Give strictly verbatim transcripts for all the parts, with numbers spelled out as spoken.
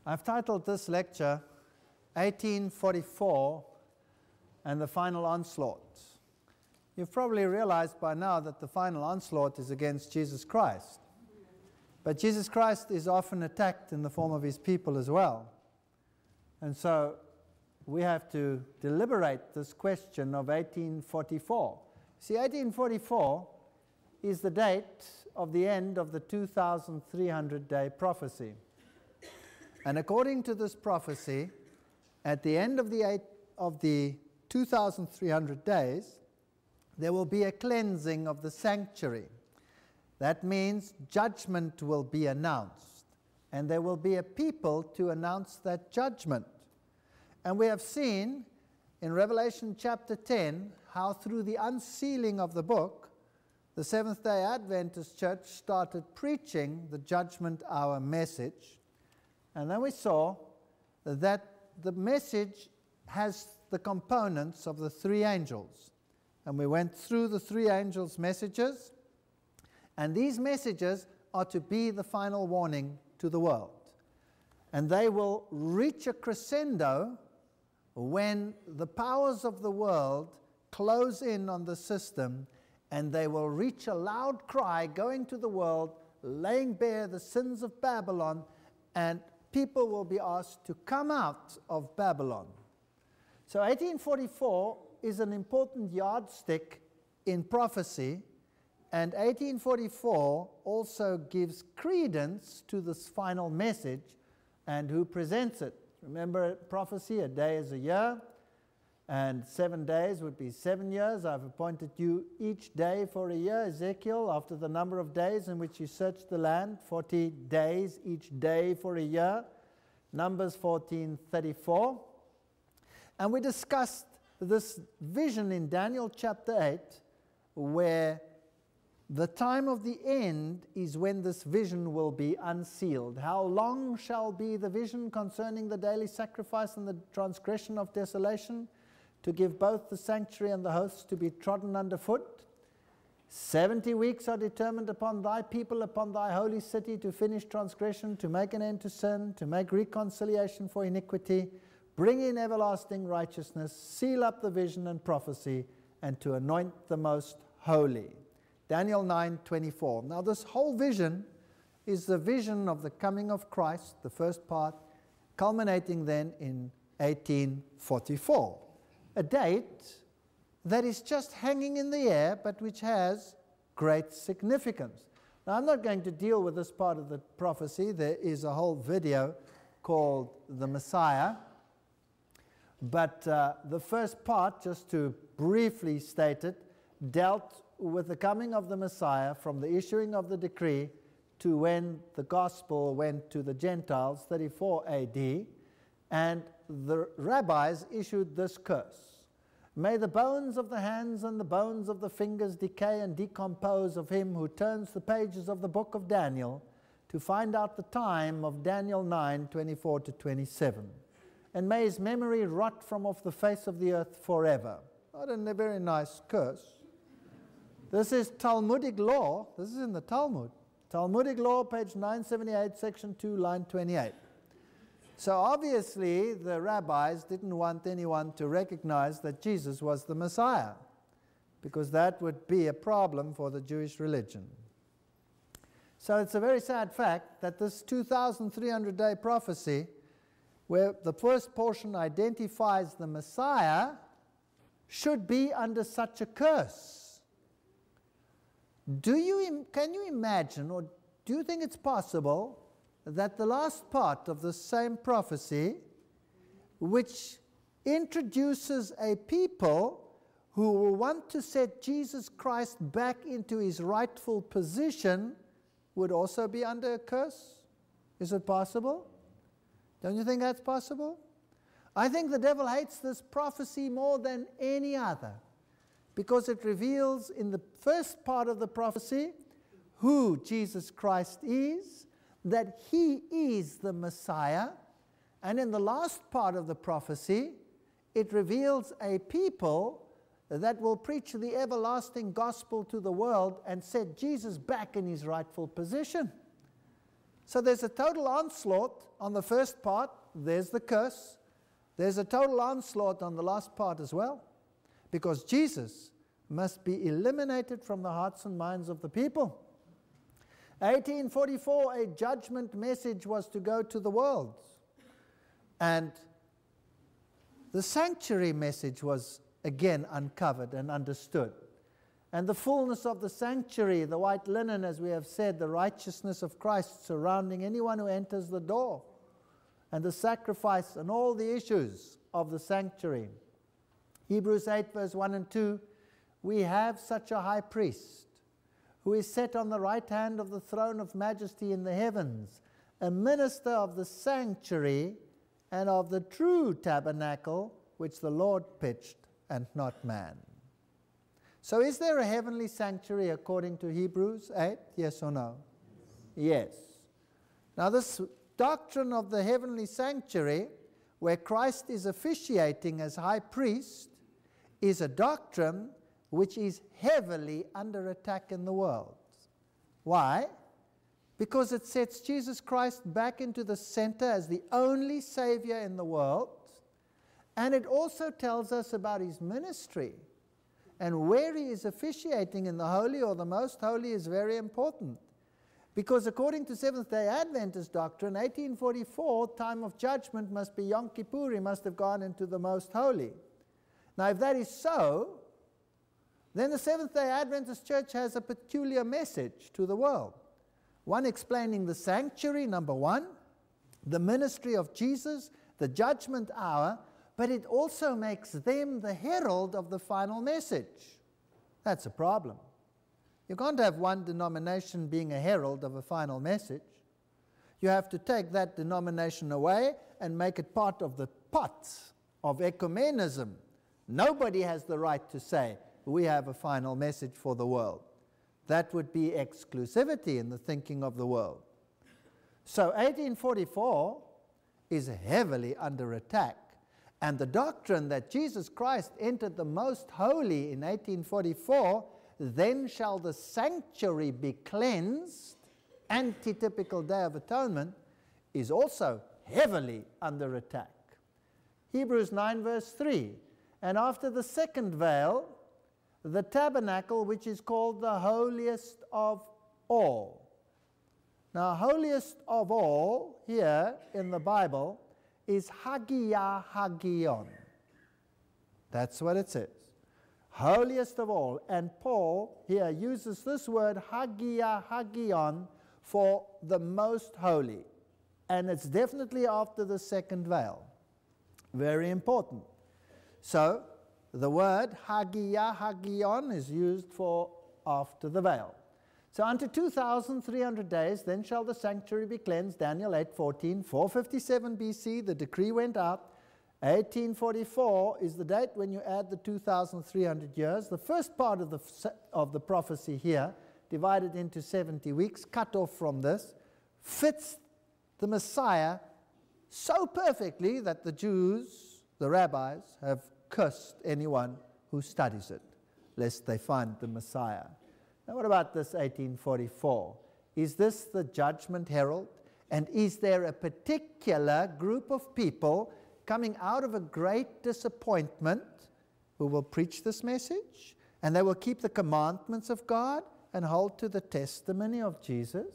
I've titled this lecture eighteen forty-four and the Final Onslaught. You've probably realized by now that the final onslaught is against Jesus Christ. But Jesus Christ is often attacked in the form of his people as well. And so we have to deliberate this question of eighteen forty-four. See, eighteen forty-four is the date of the end of the two thousand three hundred day prophecy. And according to this prophecy, at the end of the, eight, of the two thousand three hundred days, there will be a cleansing of the sanctuary. That means judgment will be announced, and there will be a people to announce that judgment. And we have seen in Revelation chapter ten how through the unsealing of the book, the Seventh-day Adventist Church started preaching the judgment hour message. And then we saw that the message has the components of the three angels. And we went through the three angels' messages. And these messages are to be the final warning to the world. And they will reach a crescendo when the powers of the world close in on the system, and they will reach a loud cry going to the world, laying bare the sins of Babylon, and people will be asked to come out of Babylon. So eighteen forty-four is an important yardstick in prophecy, and eighteen forty-four also gives credence to this final message and who presents it. Remember prophecy, a day is a year, and seven days would be seven years. I've appointed you each day for a year. Ezekiel, after the number of days in which you search the land, forty days each day for a year. Numbers fourteen thirty-four. And we discussed this vision in Daniel chapter eight, where the time of the end is when this vision will be unsealed. How long shall be the vision concerning the daily sacrifice and the transgression of desolation, to give both the sanctuary and the hosts to be trodden underfoot? Seventy weeks are determined upon thy people, upon thy holy city, to finish transgression, to make an end to sin, to make reconciliation for iniquity, bring in everlasting righteousness, seal up the vision and prophecy, and to anoint the most holy. Daniel nine twenty-four. Now this whole vision is the vision of the coming of Christ, the first part, culminating then in eighteen forty-four. A date that is just hanging in the air, but which has great significance. Now I'm not going to deal with this part of the prophecy. There is a whole video called The Messiah. But uh, the first part, just to briefly state it, dealt with the coming of the Messiah from the issuing of the decree to when the gospel went to the Gentiles, thirty-four A D, and the rabbis issued this curse: may the bones of the hands and the bones of the fingers decay and decompose of him who turns the pages of the book of Daniel to find out the time of Daniel nine twenty-four to twenty-seven. And may his memory rot from off the face of the earth forever. Not a very nice curse. This is Talmudic law. This is in the Talmud. Talmudic law, page nine seventy-eight, section two, line twenty-eight. So obviously the rabbis didn't want anyone to recognize that Jesus was the Messiah, because that would be a problem for the Jewish religion. So it's a very sad fact that this two thousand three hundred day prophecy, where the first portion identifies the Messiah, should be under such a curse. Do you, can you imagine, or do you think it's possible that the last part of the same prophecy, which introduces a people who will want to set Jesus Christ back into his rightful position, would also be under a curse? Is it possible? Don't you think that's possible? I think the devil hates this prophecy more than any other, because it reveals in the first part of the prophecy who Jesus Christ is, that he is the Messiah, and in the last part of the prophecy it reveals a people that will preach the everlasting gospel to the world and set Jesus back in his rightful position. So there's a total onslaught on the first part. There's the curse. There's a total onslaught on the last part as well, because Jesus must be eliminated from the hearts and minds of the people. eighteen forty-four, a judgment message was to go to the world. And the sanctuary message was again uncovered and understood. And the fullness of the sanctuary, the white linen, as we have said, the righteousness of Christ surrounding anyone who enters the door, and the sacrifice and all the issues of the sanctuary. Hebrews eight, verse one and two, we have such a high priest who is set on the right hand of the throne of majesty in the heavens, a minister of the sanctuary and of the true tabernacle which the Lord pitched and not man. So is there a heavenly sanctuary according to Hebrews eight? Yes or no? Yes. Now this doctrine of the heavenly sanctuary, where Christ is officiating as high priest, is a doctrine which is heavily under attack in the world. Why? Because it sets Jesus Christ back into the center as the only Savior in the world, and it also tells us about his ministry. And where he is officiating in the holy or the most holy is very important. Because according to Seventh-day Adventist doctrine, eighteen forty-four, time of judgment must be Yom Kippur. He must have gone into the most holy. Now, if that is so, then the Seventh-day Adventist Church has a peculiar message to the world. One explaining the sanctuary, number one, the ministry of Jesus, the judgment hour, but it also makes them the herald of the final message. That's a problem. You can't have one denomination being a herald of a final message. You have to take that denomination away and make it part of the pot of ecumenism. Nobody has the right to say, we have a final message for the world. That would be exclusivity in the thinking of the world. So eighteen forty-four is heavily under attack. And the doctrine that Jesus Christ entered the most holy in eighteen forty-four, then shall the sanctuary be cleansed, anti-typical Day of Atonement, is also heavily under attack. Hebrews nine verse three, and after the second veil, the tabernacle which is called the holiest of all. Now, holiest of all here in the Bible is Hagia Hagion. That's what it says. Holiest of all. And Paul here uses this word Hagia Hagion for the most holy. And it's definitely after the second veil. Very important. So, the word Hagia Hagion is used for after the veil. So unto two thousand three hundred days, then shall the sanctuary be cleansed, Daniel eight fourteen, four fifty-seven B C, the decree went out. eighteen forty-four is the date when you add the two thousand three hundred years. The first part of the, of the prophecy here, divided into seventy weeks, cut off from this, fits the Messiah so perfectly that the Jews, the rabbis, have cursed anyone who studies it, lest they find the Messiah. Now what about this eighteen forty-four? Is this the judgment herald? And is there a particular group of people coming out of a great disappointment who will preach this message? And they will keep the commandments of God and hold to the testimony of Jesus?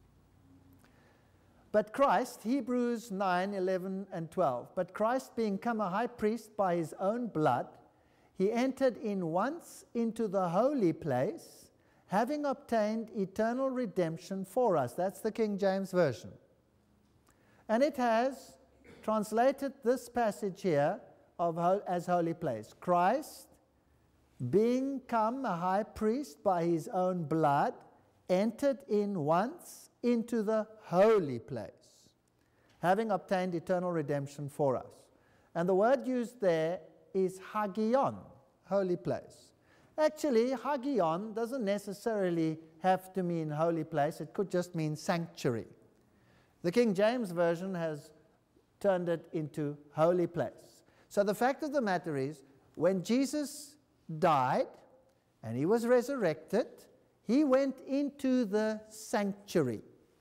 But Christ, Hebrews nine, eleven and twelve, but Christ being come a high priest by his own blood, he entered in once into the holy place, having obtained eternal redemption for us. That's the King James Version. And it has translated this passage here of ho- as holy place. Christ, being come a high priest by his own blood, entered in once into the holy place, having obtained eternal redemption for us. And the word used there is Hagion, holy place. Actually, Hagion doesn't necessarily have to mean holy place. It could just mean sanctuary. The King James Version has turned it into holy place. So the fact of the matter is, when Jesus died and he was resurrected, he went into the sanctuary.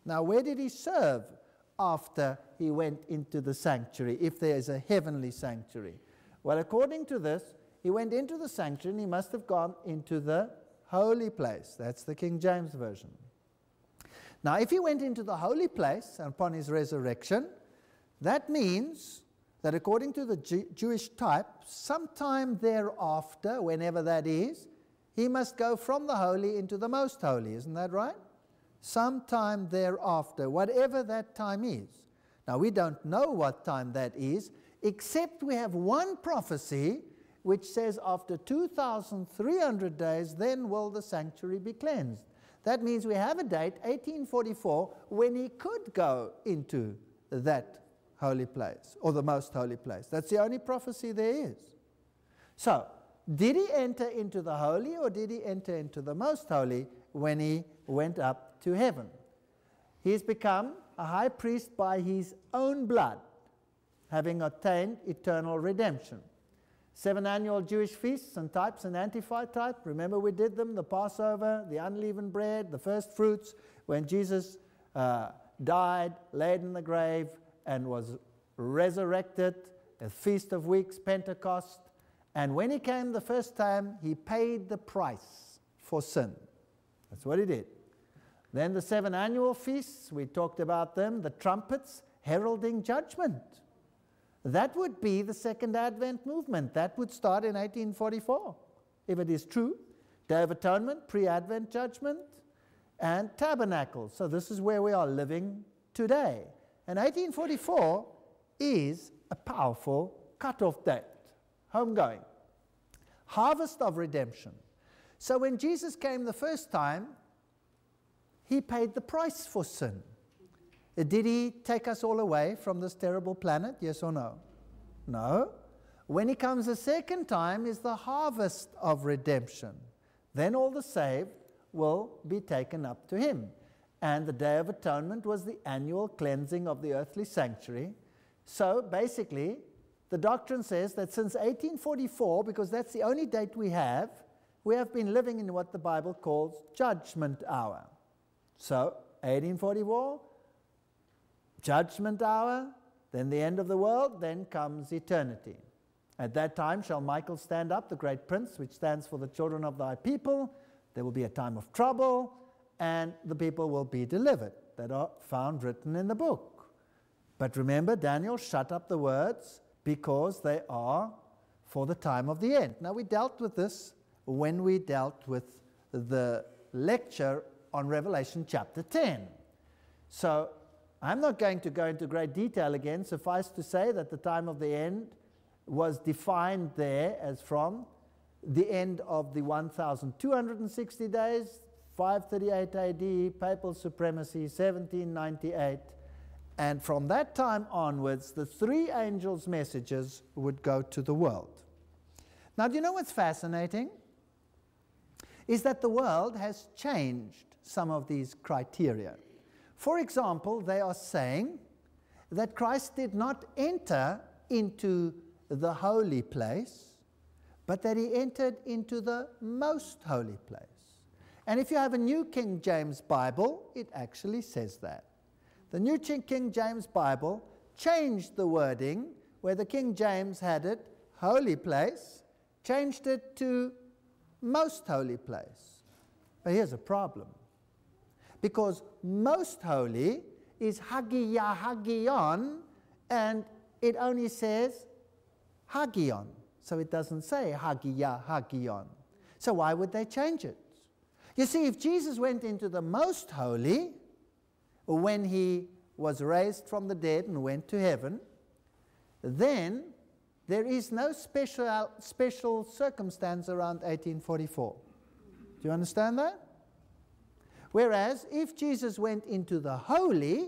Now, where did he serve after he went into the sanctuary, if there is a heavenly sanctuary? Well, according to this, he went into the sanctuary and he must have gone into the holy place. That's the King James Version. Now, if he went into the holy place upon his resurrection, that means that according to the Jew- Jewish type, sometime thereafter, whenever that is, he must go from the holy into the most holy. Isn't that right? Sometime thereafter, whatever that time is. Now, we don't know what time that is, except we have one prophecy which says after two thousand three hundred days, then will the sanctuary be cleansed. That means we have a date, eighteen forty-four, when he could go into that holy place, or the most holy place. That's the only prophecy there is. So, did he enter into the holy, or did he enter into the most holy when he went up to heaven? He's become a high priest by his own blood, having attained eternal redemption. Seven annual Jewish feasts and types and antitype. Remember we did them, the Passover, the unleavened bread, the first fruits, when Jesus uh, died, laid in the grave, and was resurrected, a Feast of Weeks, Pentecost. And when he came the first time, he paid the price for sin. That's what he did. Then the seven annual feasts, we talked about them, the trumpets, heralding judgment. That would be the Second Advent movement. That would start in eighteen forty-four, if it is true. Day of Atonement, pre-Advent judgment, and tabernacle. So this is where we are living today. And eighteen forty-four is a powerful cutoff date, homegoing, harvest of redemption. So when Jesus came the first time, he paid the price for sin. Did he take us all away from this terrible planet? Yes or no? No. When he comes a second time is the harvest of redemption. Then all the saved will be taken up to him. And the Day of Atonement was the annual cleansing of the earthly sanctuary. So basically, the doctrine says that since eighteen forty-four, because that's the only date we have, we have been living in what the Bible calls judgment hour. So, eighteen forty-four, judgment hour, then the end of the world, then comes eternity. At that time shall Michael stand up, the great prince, which stands for the children of thy people. There will be a time of trouble, and the people will be delivered, that are found written in the book. But remember, Daniel shut up the words because they are for the time of the end. Now, we dealt with this when we dealt with the lecture on Revelation chapter ten. So, I'm not going to go into great detail again. Suffice to say that the time of the end was defined there as from the end of the one thousand two hundred sixty days, five thirty-eight A D, papal supremacy, seventeen ninety-eight, and from that time onwards, the three angels' messages would go to the world. Now, do you know what's fascinating? Is that the world has changed some of these criteria. For example, they are saying that Christ did not enter into the holy place, but that he entered into the most holy place. And if you have a New King James Bible, it actually says that. The New King James Bible changed the wording where the King James had it, holy place, changed it to most holy place. But here's a problem. Because most holy is Hagia Hagion, and it only says Hagion. So it doesn't say Hagia Hagion. So why would they change it? You see, if Jesus went into the most holy when he was raised from the dead and went to heaven, then there is no special, special circumstance around eighteen forty-four. Do you understand that? Whereas, if Jesus went into the holy,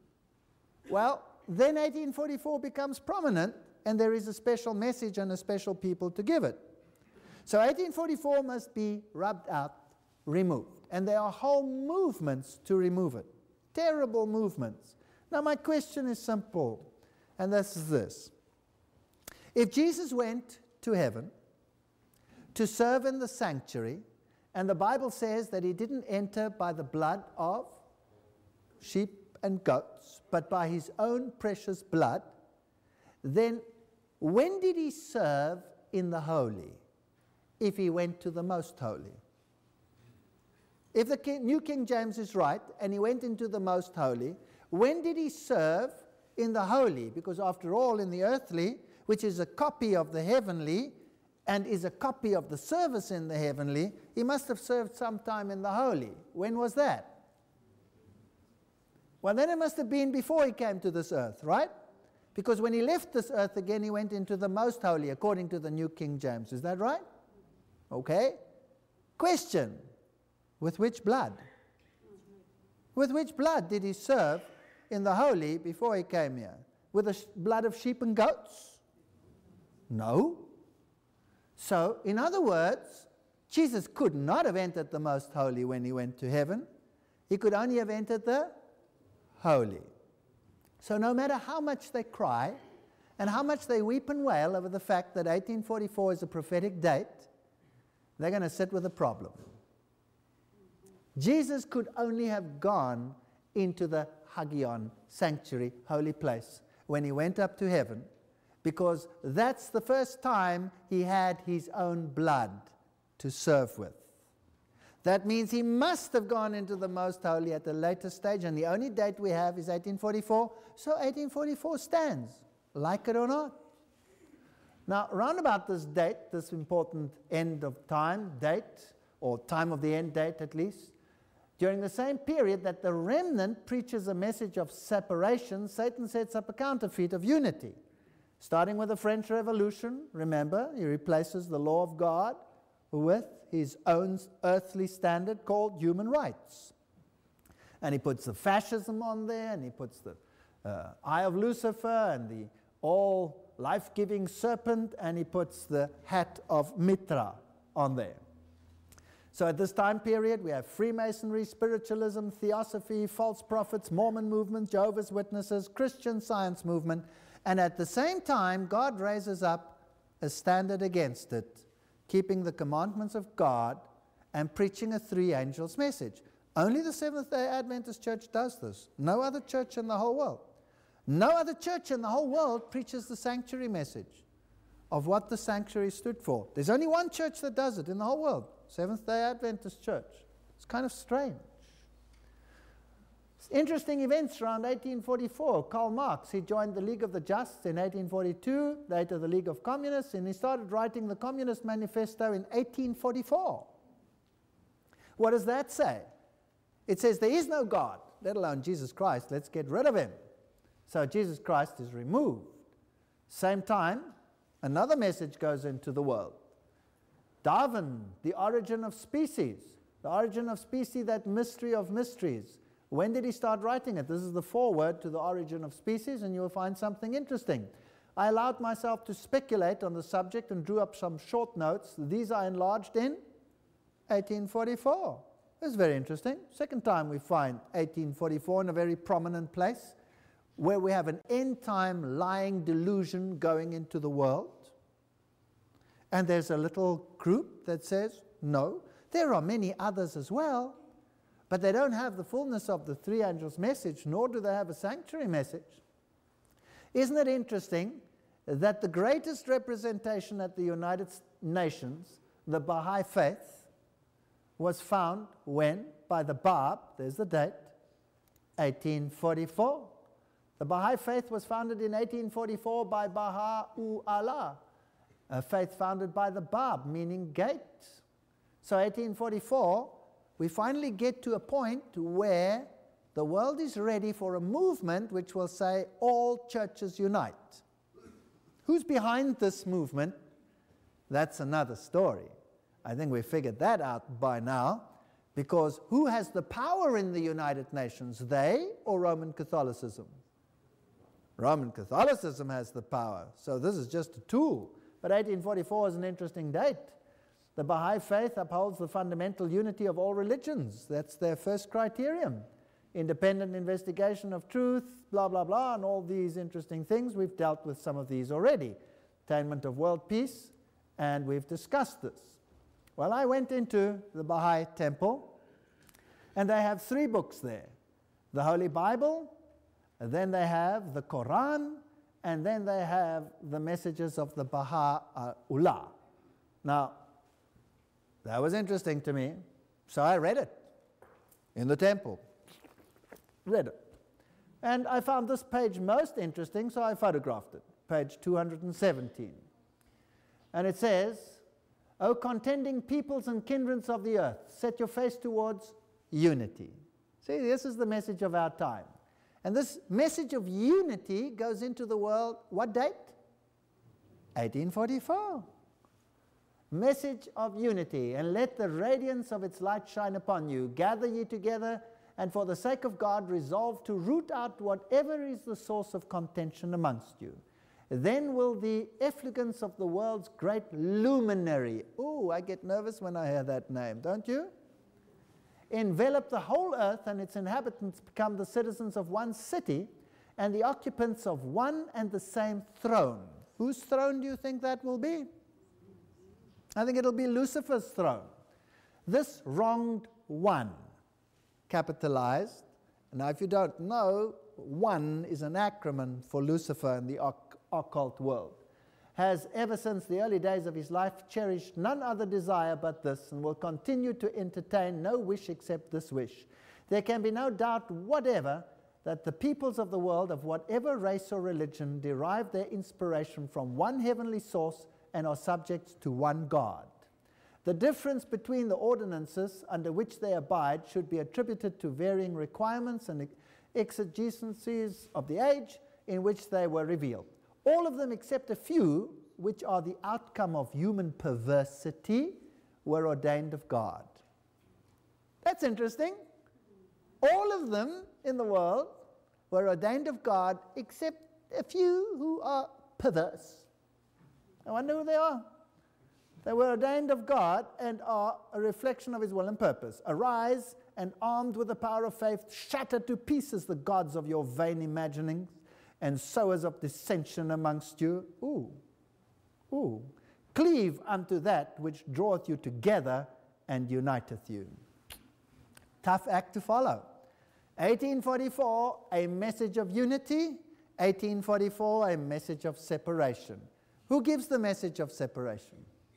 well, then eighteen forty-four becomes prominent, and there is a special message and a special people to give it. So eighteen forty-four must be rubbed out, removed. And there are whole movements to remove it. Terrible movements. Now, my question is simple, and this is this. If Jesus went to heaven to serve in the sanctuary, and the Bible says that he didn't enter by the blood of sheep and goats, but by his own precious blood, then when did he serve in the holy if he went to the most holy? If the King, New King James is right and he went into the most holy, when did he serve in the holy? Because after all, in the earthly, which is a copy of the heavenly and is a copy of the service in the heavenly, he must have served sometime in the holy. When was that? Well, then it must have been before he came to this earth, right? Because when he left this earth again, he went into the most holy, according to the New King James. Is that right? Okay. Question. With which blood? With which blood did he serve in the holy before he came here? With the sh- blood of sheep and goats? No. So, in other words, Jesus could not have entered the most holy when he went to heaven. He could only have entered the holy. So no matter how much they cry and how much they weep and wail over the fact that eighteen forty-four is a prophetic date, they're going to sit with a problem. Jesus could only have gone into the Hagion, sanctuary, holy place, when he went up to heaven, because that's the first time he had his own blood to serve with. That means he must have gone into the most holy at a later stage, and the only date we have is eighteen forty-four, so eighteen forty-four stands, like it or not. Now, round about this date, this important end of time date, or time of the end date at least, during the same period that the remnant preaches a message of separation, Satan sets up a counterfeit of unity. Starting with the French Revolution, remember, he replaces the law of God with his own earthly standard called human rights. And he puts the fascism on there, and he puts the uh, eye of Lucifer, and the all life-giving serpent, and he puts the hat of Mitra on there. So at this time period, we have Freemasonry, spiritualism, theosophy, false prophets, Mormon movement, Jehovah's Witnesses, Christian Science movement, and at the same time, God raises up a standard against it, keeping the commandments of God and preaching a three angels message. Only the Seventh-day Adventist Church does this. No other church in the whole world. No other church in the whole world preaches the sanctuary message of what the sanctuary stood for. There's only one church that does it in the whole world, Seventh-day Adventist Church. It's kind of strange. Interesting events around eighteen forty-four. Karl Marx, he joined the League of the Just in eighteen forty-two, later the League of Communists, and he started writing the Communist Manifesto in eighteen forty-four. What does that say? It says there is no God, let alone Jesus Christ. Let's get rid of him. So Jesus Christ is removed. Same time, another message goes into the world. Darwin, the origin of species. The origin of species, that mystery of mysteries. When did he start writing it? This is the foreword to the origin of species, and you'll find something interesting. I allowed myself to speculate on the subject and drew up some short notes. These are enlarged in eighteen forty-four. It's very interesting. Second time we find eighteen forty-four in a very prominent place, where we have an end-time lying delusion going into the world. And there's a little group that says, no, there are many others as well, but they don't have the fullness of the three angels' message, nor do they have a sanctuary message. Isn't it interesting that the greatest representation at the United Nations, the Baha'i Faith, was found when, by the Bab, there's the date, eighteen forty-four. The Baha'i Faith was founded in eighteen forty-four by Baha'u'llah, a faith founded by the Bab, meaning gate. So eighteen forty-four, we finally get to a point where the world is ready for a movement which will say all churches unite. Who's behind this movement? That's another story. I think we figured that out by now, because who has the power in the United Nations, they or Roman Catholicism? Roman Catholicism has the power, so this is just a tool. But eighteen forty-four is an interesting date. The Baha'i Faith upholds the fundamental unity of all religions. That's their first criterion. Independent investigation of truth, blah, blah, blah, and all these interesting things. We've dealt with some of these already. Attainment of world peace, and we've discussed this. Well, I went into the Baha'i temple, and they have three books there. the Holy Bible, then they have the Quran, and then they have the messages of the Baha'u'llah. Now, that was interesting to me, so I read it in the temple. Read it. And I found this page most interesting, so I photographed it, page two hundred seventeen. And it says, O contending peoples and kindreds of the earth, set your face towards unity. See, this is the message of our time. And this message of unity goes into the world, what date? eighteen forty-four. Message of unity, and let the radiance of its light shine upon you. Gather ye together, and for the sake of God resolve to root out whatever is the source of contention amongst you. Then will the effulgence of the world's great luminary, ooh, I get nervous when I hear that name, don't you? Envelop the whole earth, and its inhabitants become the citizens of one city and the occupants of one and the same throne. Whose throne do you think that will be? I think it'll be Lucifer's throne. This wronged one, capitalized. Now, if you don't know, one is an acronym for Lucifer in the occult world, has ever since the early days of his life cherished none other desire but this, and will continue to entertain no wish except this wish. There can be no doubt whatever that the peoples of the world, of whatever race or religion, derive their inspiration from one heavenly source and are subject to one God. The difference between the ordinances under which they abide should be attributed to varying requirements and exigencies of the age in which they were revealed. All of them except a few, which are the outcome of human perversity, were ordained of God. That's interesting. All of them in the world were ordained of God except a few who are perverse. I wonder who they are. They were ordained of God and are a reflection of his will and purpose. Arise, and armed with the power of faith, shatter to pieces the gods of your vain imaginings and sowers of dissension amongst you. Ooh, ooh. Cleave unto that which draweth you together and uniteth you. Tough act to follow. eighteen forty-four, a message of unity. eighteen forty-four, a message of separation. Who gives the message of separation?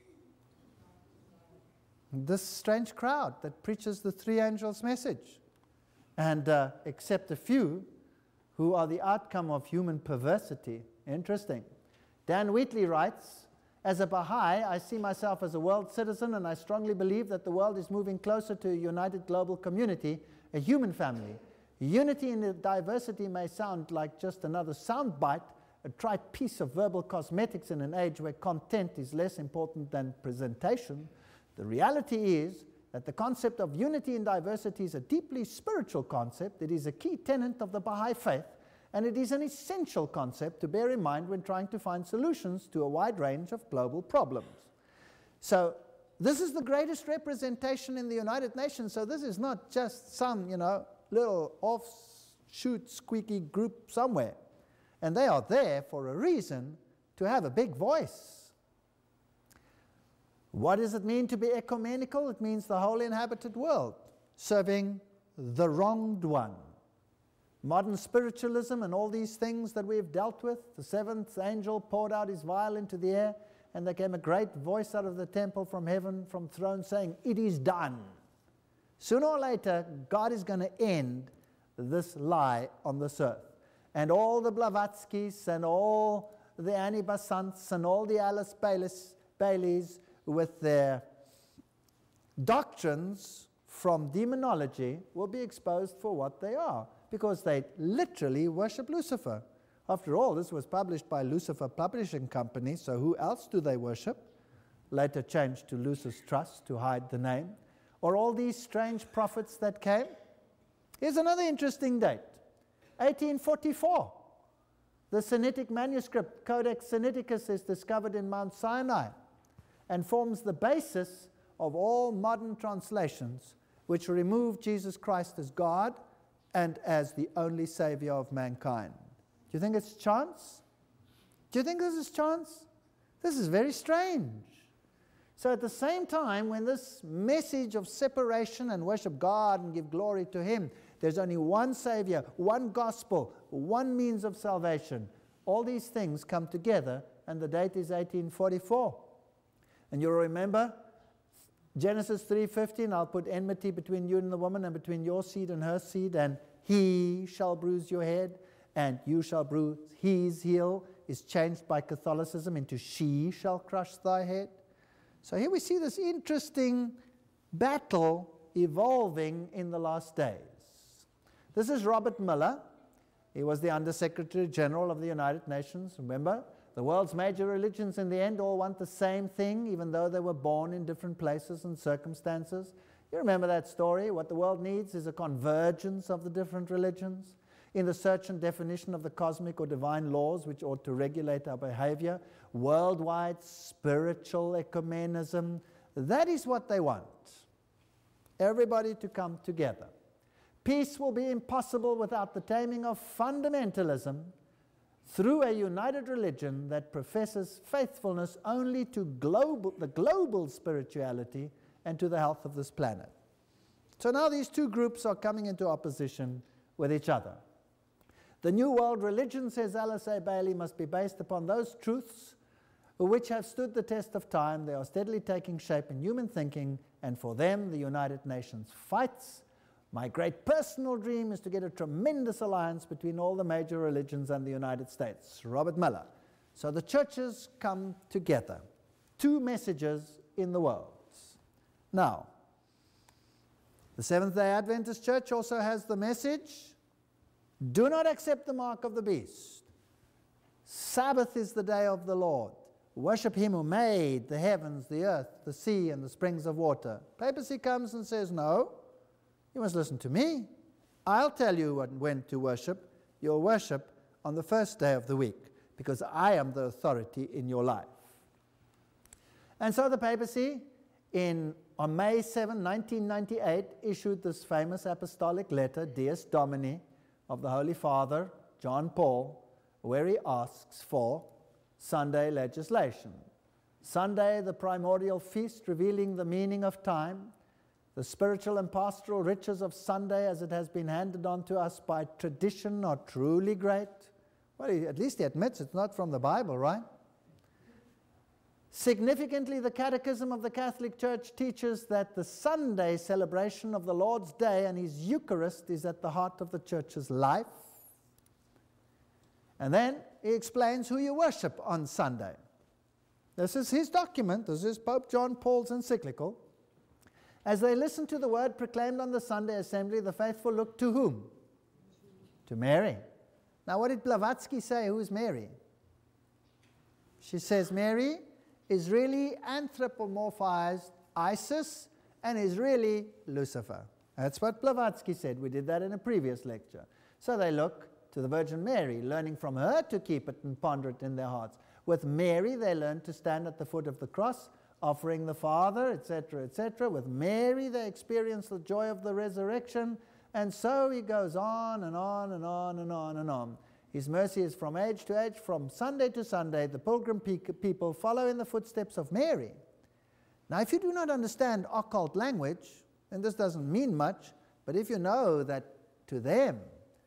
This strange crowd that preaches the three angels' message. And uh, except a few who are the outcome of human perversity. Interesting. Dan Wheatley writes, as a Baha'i, I see myself as a world citizen, and I strongly believe that the world is moving closer to a united global community, a human family. Unity in the diversity may sound like just another soundbite, a trite piece of verbal cosmetics in an age where content is less important than presentation. The reality is that the concept of unity in diversity is a deeply spiritual concept. It is a key tenet of the Baha'i faith, and it is an essential concept to bear in mind when trying to find solutions to a wide range of global problems. So this is the greatest representation in the United Nations, so this is not just some, you know, little offshoot squeaky group somewhere. And they are there for a reason, to have a big voice. What does it mean to be ecumenical? It means the whole inhabited world, serving the wronged one. Modern spiritualism and all these things that we've dealt with, the seventh angel poured out his vial into the air, and there came a great voice out of the temple from heaven, from throne, saying, it is done. Sooner or later, God is going to end this lie on this earth. And all the Blavatskys and all the Annie Besants and all the Alice Baileys, Baileys with their doctrines from demonology will be exposed for what they are, because they literally worship Lucifer. After all, this was published by Lucifer Publishing Company, so who else do they worship? Later changed to Lucis Trust to hide the name. Or all these strange prophets that came. Here's another interesting date. eighteen forty-four. The Sinitic manuscript, Codex Sinaiticus, is discovered in Mount Sinai and forms the basis of all modern translations which remove Jesus Christ as God and as the only Savior of mankind. Do you think it's chance? Do you think this is chance? This is very strange. So at the same time, when this message of separation and worship God and give glory to Him, There's only one Savior, one gospel, one means of salvation. All these things come together, and the date is eighteen forty-four. And you'll remember Genesis three fifteen, I'll put enmity between you and the woman, and between your seed and her seed, and he shall bruise your head, and you shall bruise his heel, is changed by Catholicism into she shall crush thy head. So here we see this interesting battle evolving in the last days. This is Robert Miller. He was the Undersecretary General of the United Nations. Remember, the world's major religions in the end all want the same thing, even though they were born in different places and circumstances. You remember that story? What the world needs is a convergence of the different religions in the search and definition of the cosmic or divine laws which ought to regulate our behavior. Worldwide spiritual ecumenism. That is what they want. Everybody to come together. Peace will be impossible without the taming of fundamentalism through a united religion that professes faithfulness only to global, the global spirituality and to the health of this planet. So now these two groups are coming into opposition with each other. The New World religion, says Alice A. Bailey, must be based upon those truths which have stood the test of time. They are steadily taking shape in human thinking, and for them the United Nations fights. My great personal dream is to get a tremendous alliance between all the major religions and the United States. Robert Miller. So the churches come together. Two messages in the world. Now, the Seventh-day Adventist Church also has the message, do not accept the mark of the beast. Sabbath is the day of the Lord. Worship him who made the heavens, the earth, the sea, and the springs of water. Papacy comes and says, no, you must listen to me. I'll tell you when to worship. You'll worship on the first day of the week, because I am the authority in your life. And so the papacy, in, on May seventh, nineteen ninety-eight, issued this famous apostolic letter, Dies Domini, of the Holy Father, John Paul, where he asks for Sunday legislation. Sunday, the primordial feast revealing the meaning of time, the spiritual and pastoral riches of Sunday as it has been handed on to us by tradition are truly great. Well, he, at least he admits it's not from the Bible, right? Significantly, the Catechism of the Catholic Church teaches that the Sunday celebration of the Lord's Day and his Eucharist is at the heart of the Church's life. And then he explains who you worship on Sunday. This is his document. This is Pope John Paul's encyclical. As they listen to the word proclaimed on the Sunday assembly, the faithful look to whom? To Mary. Now, what did Blavatsky say? Who is Mary? She says Mary is really anthropomorphized Isis and is really Lucifer. That's what Blavatsky said. We did that in a previous lecture. So they look to the Virgin Mary, learning from her to keep it and ponder it in their hearts. With Mary, they learn to stand at the foot of the cross, offering the Father, et cetera, et cetera. With Mary, they experience the joy of the resurrection, and so he goes on and on and on and on and on. His mercy is from age to age, from Sunday to Sunday. The pilgrim pe people follow in the footsteps of Mary. Now, if you do not understand occult language, then this doesn't mean much, but if you know that to them,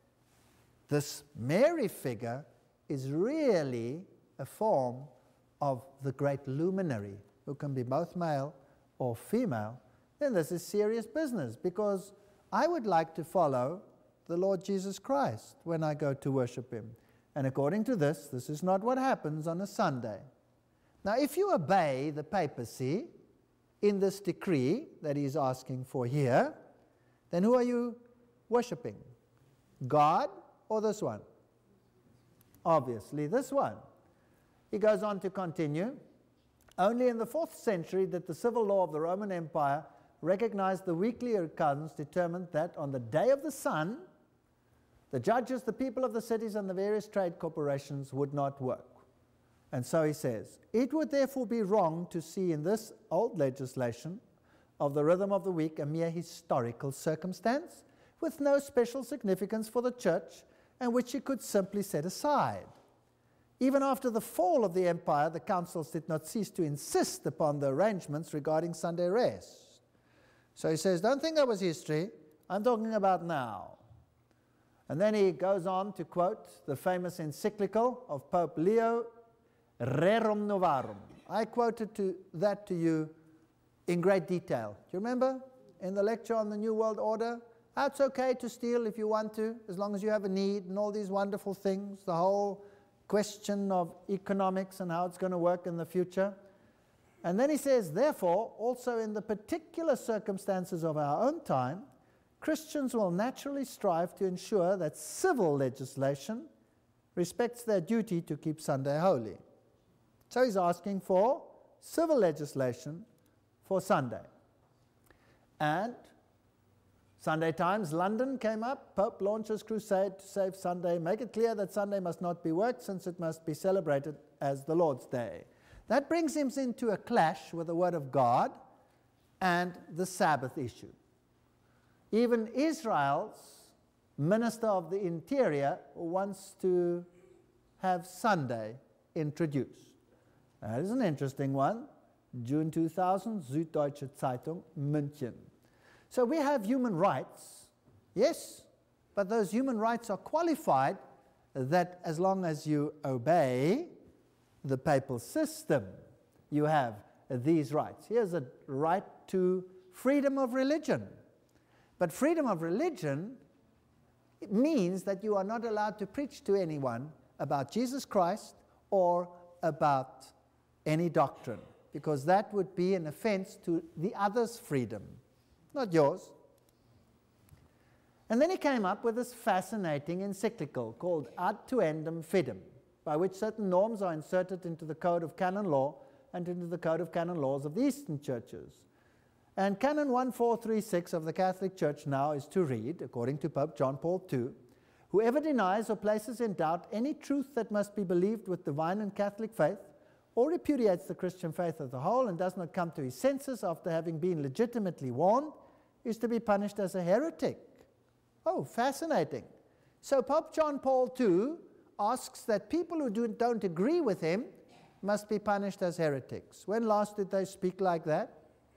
this Mary figure is really a form of the great luminary, who can be both male or female, then this is serious business, because I would like to follow the Lord Jesus Christ when I go to worship him. And according to this, this is not what happens on a Sunday. Now, if you obey the papacy in this decree that he's asking for here, then who are you worshiping? God or this one? Obviously this one. He goes on to continue. Only in the fourth century did the civil law of the Roman Empire recognize the weekly accounts determined that on the day of the sun, the judges, the people of the cities, and the various trade corporations would not work. And so he says, it would therefore be wrong to see in this old legislation of the rhythm of the week a mere historical circumstance with no special significance for the church and which he could simply set aside. Even after the fall of the empire, the councils did not cease to insist upon the arrangements regarding Sunday rest. So he says, don't think that was history. I'm talking about now. And then he goes on to quote the famous encyclical of Pope Leo, Rerum Novarum. I quoted to that to you in great detail. Do you remember in the lecture on the New World Order? How it's okay to steal if you want to, as long as you have a need, and all these wonderful things, the whole question of economics and how it's going to work in the future. And then he says, therefore, also in the particular circumstances of our own time, Christians will naturally strive to ensure that civil legislation respects their duty to keep Sunday holy. So he's asking for civil legislation for Sunday. And Sunday Times London came up, Pope launches crusade to save Sunday, make it clear that Sunday must not be worked since it must be celebrated as the Lord's Day. That brings him into a clash with the Word of God and the Sabbath issue. Even Israel's Minister of the Interior wants to have Sunday introduced. That is an interesting one. June two thousand, Süddeutsche Zeitung, München. So we have human rights, yes, but those human rights are qualified that as long as you obey the papal system, you have these rights. Here's a right to freedom of religion. But freedom of religion it means that you are not allowed to preach to anyone about Jesus Christ or about any doctrine, because that would be an offense to the other's freedom, not yours. And then he came up with this fascinating encyclical called Ad Tuendum Fidem, by which certain norms are inserted into the Code of Canon Law and into the Code of Canon Laws of the Eastern churches. And Canon one four three six of the Catholic Church now is to read, according to Pope John Paul the Second, whoever denies or places in doubt any truth that must be believed with divine and Catholic faith, or repudiates the Christian faith as a whole and does not come to his senses after having been legitimately warned, is to be punished as a heretic. Oh, fascinating. So Pope John Paul the Second asks that people who do, don't agree with him must be punished as heretics. When last did they speak like that?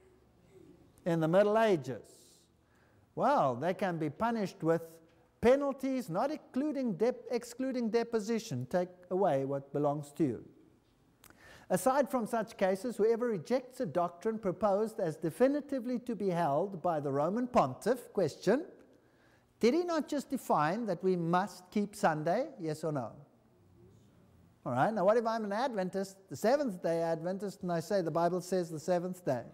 In the Middle Ages. Well, they can be punished with penalties, not excluding, dep excluding deposition. Take away what belongs to you. Aside from such cases, whoever rejects a doctrine proposed as definitively to be held by the Roman Pontiff, question, did he not just define that we must keep Sunday, yes or no? All right, now what if I'm an Adventist, the Seventh-day Adventist, and I say the Bible says the seventh day?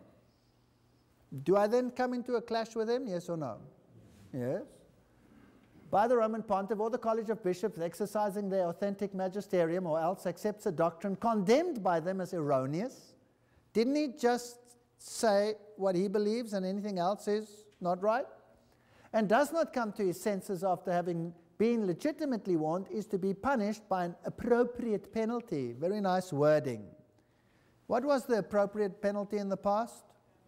Do I then come into a clash with him, yes or no? Yes. By the Roman Pontiff or the College of Bishops exercising their authentic magisterium, or else accepts a doctrine condemned by them as erroneous, didn't he just say what he believes and anything else is not right? And does not come to his senses after having been legitimately warned, is to be punished by an appropriate penalty. Very nice wording. What was the appropriate penalty in the past?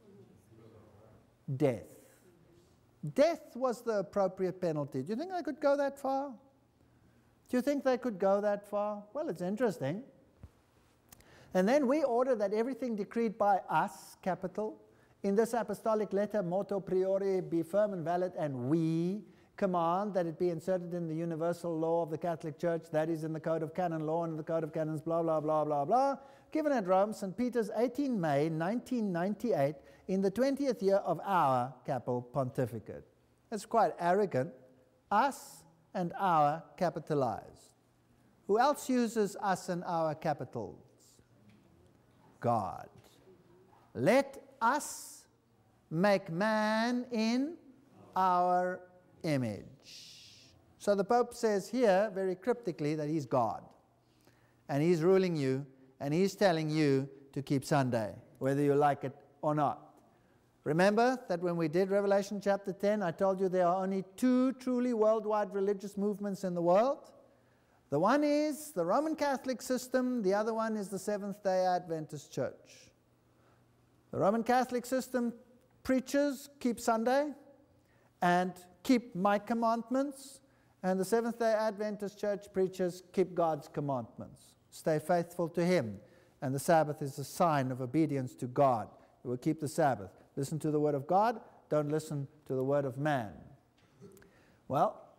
Death. Death was the appropriate penalty. Do you think I could go that far? Do you think they could go that far? Well, it's interesting. And then we order that everything decreed by us, capital, in this apostolic letter, motu priori, be firm and valid, and we command that it be inserted in the universal law of the Catholic Church, that is in the Code of Canon Law and the Code of Canons, blah, blah, blah, blah, blah, given at Rome, Saint Peter's, eighteenth of May, nineteen ninety-eight, in the twentieth year of our papal pontificate. That's quite arrogant. Us and our capitalized. Who else uses us and our capitals? God. Let us make man in our image. So the Pope says here very cryptically that he's God. And he's ruling you, and he's telling you to keep Sunday, whether you like it or not. Remember that when we did Revelation chapter ten, I told you there are only two truly worldwide religious movements in the world. The one is the Roman Catholic system, the other one is the Seventh-day Adventist Church. The Roman Catholic system preaches keep Sunday and keep my commandments, and the Seventh-day Adventist Church preaches keep God's commandments. Stay faithful to Him, and the Sabbath is a sign of obedience to God. You will keep the Sabbath. Listen to the word of God, don't listen to the word of man. Well,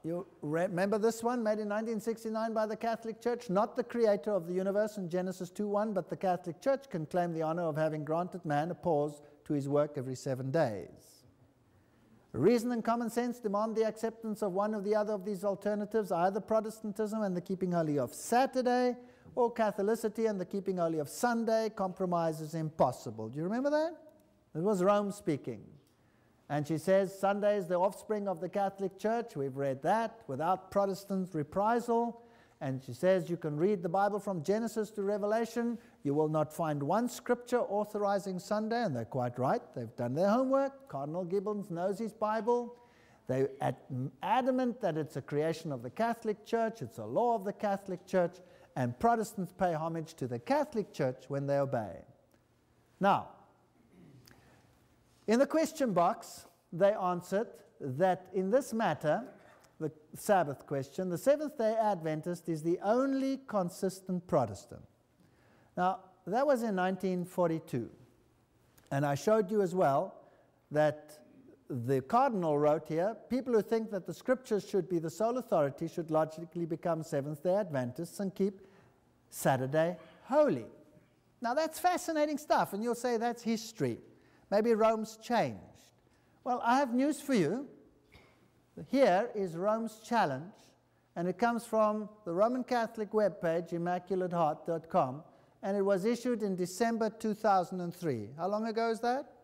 you remember this one, made in nineteen sixty-nine by the Catholic Church? Not the creator of the universe in Genesis two one, but the Catholic Church can claim the honor of having granted man a pause to his work every seven days. Reason and common sense demand the acceptance of one or the other of these alternatives, either Protestantism and the keeping holy of Saturday, or Catholicity and the keeping holy of Sunday. Compromise is impossible. Do you remember that? It was Rome speaking. And she says Sunday is the offspring of the Catholic Church. We've read that without Protestant reprisal. And she says you can read the Bible from Genesis to Revelation. You will not find one scripture authorizing Sunday. And they're quite right. They've done their homework. Cardinal Gibbons knows his Bible. They're adamant that it's a creation of the Catholic Church. It's a law of the Catholic Church. And Protestants pay homage to the Catholic Church when they obey. Now, in the question box, they answered that in this matter, the Sabbath question, the Seventh-day Adventist is the only consistent Protestant. Now, that was in nineteen forty-two. And I showed you as well that the Cardinal wrote here, people who think that the Scriptures should be the sole authority should logically become Seventh-day Adventists and keep Saturday holy. Now, that's fascinating stuff, and you'll say that's history. Maybe Rome's changed. Well, I have news for you. Here is Rome's challenge, and it comes from the Roman Catholic webpage, immaculate heart dot com, and it was issued in December two thousand three. How long ago is that?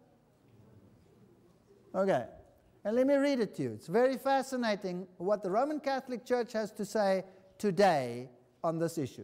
Okay. And let me read it to you. It's very fascinating what the Roman Catholic Church has to say today on this issue.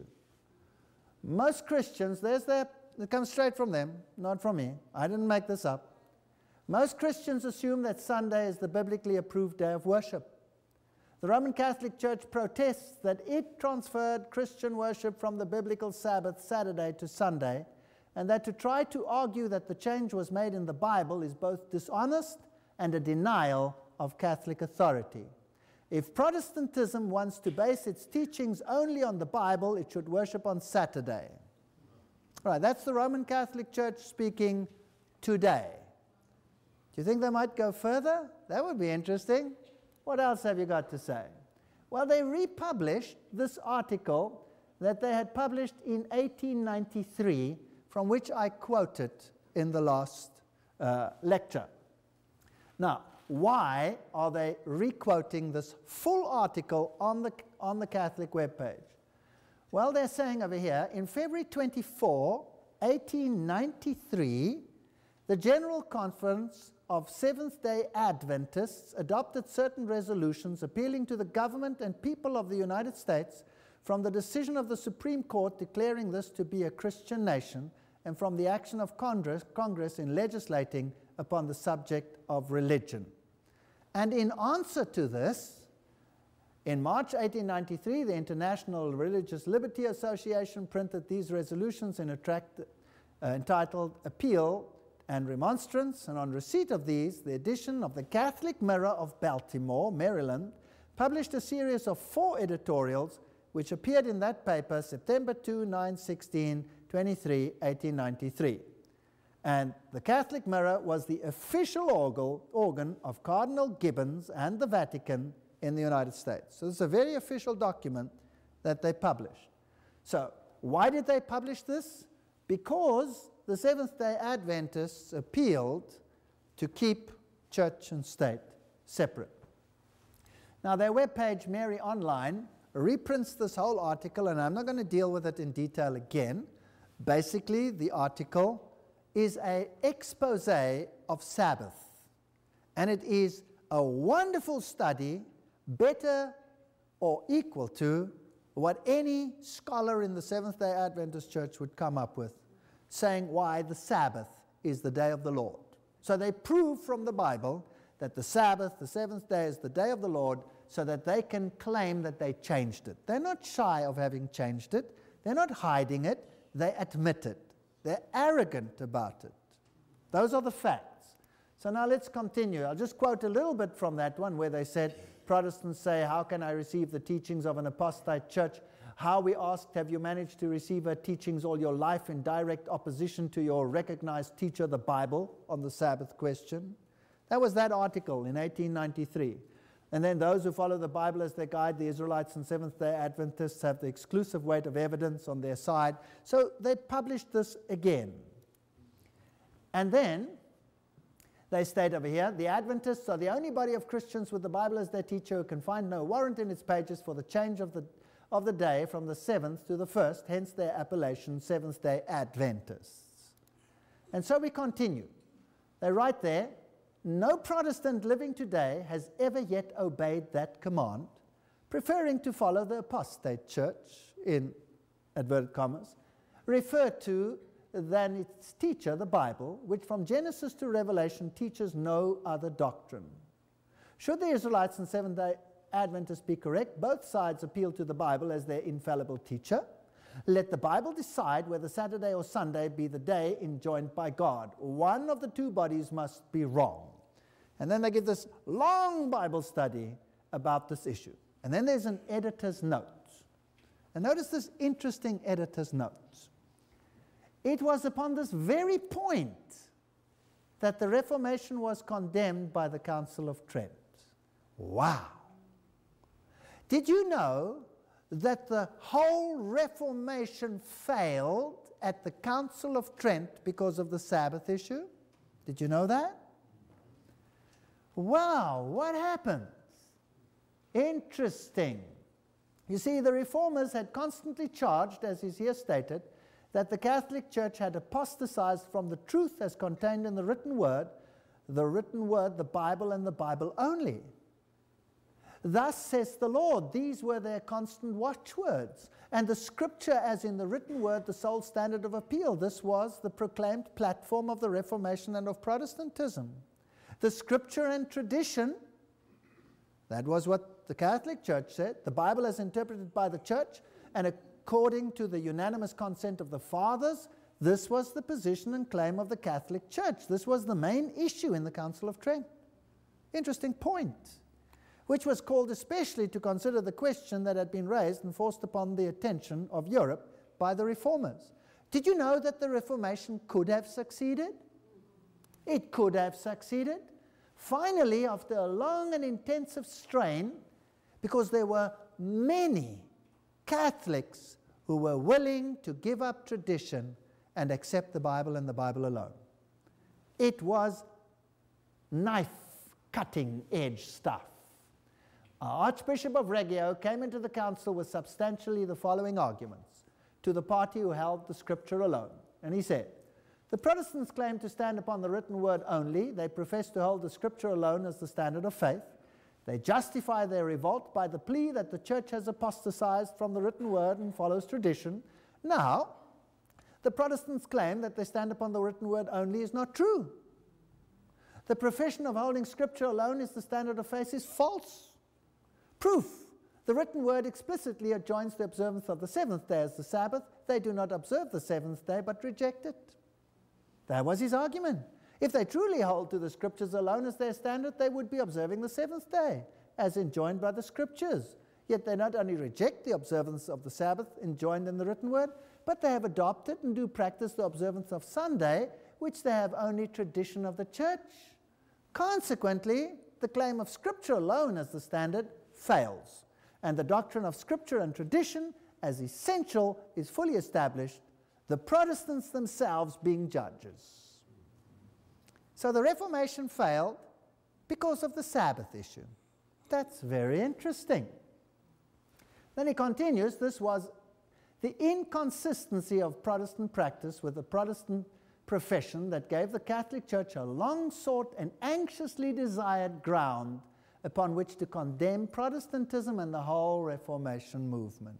Most Christians, there's their it comes straight from them, not from me. I didn't make this up. Most Christians assume that Sunday is the biblically approved day of worship. The Roman Catholic Church protests that it transferred Christian worship from the biblical Sabbath, Saturday, to Sunday, and that to try to argue that the change was made in the Bible is both dishonest and a denial of Catholic authority. If Protestantism wants to base its teachings only on the Bible, it should worship on Saturday. Right, that's the Roman Catholic Church speaking today. Do you think they might go further? That would be interesting. What else have you got to say? Well, they republished this article that they had published in eighteen ninety-three, from which I quoted in the last uh, lecture. Now, why are they re-quoting this full article on the, on the Catholic webpage? Well, they're saying over here, in February twenty-fourth, eighteen ninety-three, the General Conference of Seventh-day Adventists adopted certain resolutions appealing to the government and people of the United States from the decision of the Supreme Court declaring this to be a Christian nation and from the action of Congress, Congress in legislating upon the subject of religion. And in answer to this, in March eighteen ninety-three, the International Religious Liberty Association printed these resolutions in a tract uh, entitled Appeal and Remonstrance, and on receipt of these, the edition of the Catholic Mirror of Baltimore, Maryland, published a series of four editorials which appeared in that paper September second, nine, sixteen, twenty-three, eighteen ninety-three. And the Catholic Mirror was the official organ of Cardinal Gibbons and the Vatican in the United States. So it's a very official document that they published. So why did they publish this? Because the Seventh-day Adventists appealed to keep church and state separate. Now their webpage, Mary Online, reprints this whole article, and I'm not going to deal with it in detail again. Basically, the article is an expose of Sabbath, and it is a wonderful study, better or equal to what any scholar in the Seventh-day Adventist Church would come up with, saying why the Sabbath is the day of the Lord. So they prove from the Bible that the Sabbath, the seventh day, is the day of the Lord, so that they can claim that they changed it. They're not shy of having changed it. They're not hiding it. They admit it. They're arrogant about it. Those are the facts. So now let's continue. I'll just quote a little bit from that one where they said, Protestants say, how can I receive the teachings of an apostate church? How, we asked, have you managed to receive her teachings all your life in direct opposition to your recognized teacher, the Bible, on the Sabbath question? That was that article in eighteen ninety-three. And then those who follow the Bible as their guide, the Israelites and Seventh-day Adventists, have the exclusive weight of evidence on their side. So they published this again. And then they state over here, the Adventists are the only body of Christians with the Bible as their teacher who can find no warrant in its pages for the change of the, of the day from the seventh to the first, hence their appellation, Seventh-day Adventists. And so we continue. They write there, no Protestant living today has ever yet obeyed that command, preferring to follow the apostate church, in inverted commas, referred to than its teacher, the Bible, which from Genesis to Revelation teaches no other doctrine. Should the Israelites and Seventh-day Adventists be correct, both sides appeal to the Bible as their infallible teacher. Let the Bible decide whether Saturday or Sunday be the day enjoined by God. One of the two bodies must be wrong. And then they give this long Bible study about this issue. And then there's an editor's note. And notice this interesting editor's note. It was upon this very point that the Reformation was condemned by the Council of Trent. Wow! Did you know that the whole Reformation failed at the Council of Trent because of the Sabbath issue? Did you know that? Wow, what happened? Interesting. You see, the Reformers had constantly charged, as is here stated, that the Catholic Church had apostatized from the truth as contained in the written word, the written word, the Bible, and the Bible only. Thus says the Lord, these were their constant watchwords. And the Scripture, as in the written word, the sole standard of appeal. This was the proclaimed platform of the Reformation and of Protestantism. The Scripture and tradition, that was what the Catholic Church said. The Bible as interpreted by the Church, and according to the unanimous consent of the Fathers, this was the position and claim of the Catholic Church. This was the main issue in the Council of Trent. Interesting point, which was called especially to consider the question that had been raised and forced upon the attention of Europe by the Reformers. Did you know that the Reformation could have succeeded? It could have succeeded. Finally, after a long and intensive strain, because there were many Catholics who were willing to give up tradition and accept the Bible and the Bible alone. It was knife-cutting edge stuff. Our Archbishop of Reggio came into the council with substantially the following arguments to the party who held the Scripture alone. And he said, the Protestants claim to stand upon the written word only. They profess to hold the Scripture alone as the standard of faith. They justify their revolt by the plea that the Church has apostatized from the written word and follows tradition. Now, the Protestants claim that they stand upon the written word only is not true. The profession of holding Scripture alone as the standard of faith is false. Proof. The written word explicitly adjoins the observance of the seventh day as the Sabbath. They do not observe the seventh day, but reject it. That was his argument. If they truly hold to the Scriptures alone as their standard, they would be observing the seventh day, as enjoined by the Scriptures. Yet they not only reject the observance of the Sabbath enjoined in the written word, but they have adopted and do practice the observance of Sunday, which they have only tradition of the Church. Consequently, the claim of Scripture alone as the standard fails, and the doctrine of Scripture and tradition as essential is fully established, the Protestants themselves being judges. So the Reformation failed because of the Sabbath issue. That's very interesting. Then he continues, this was the inconsistency of Protestant practice with the Protestant profession that gave the Catholic Church a long-sought and anxiously desired ground upon which to condemn Protestantism and the whole Reformation movement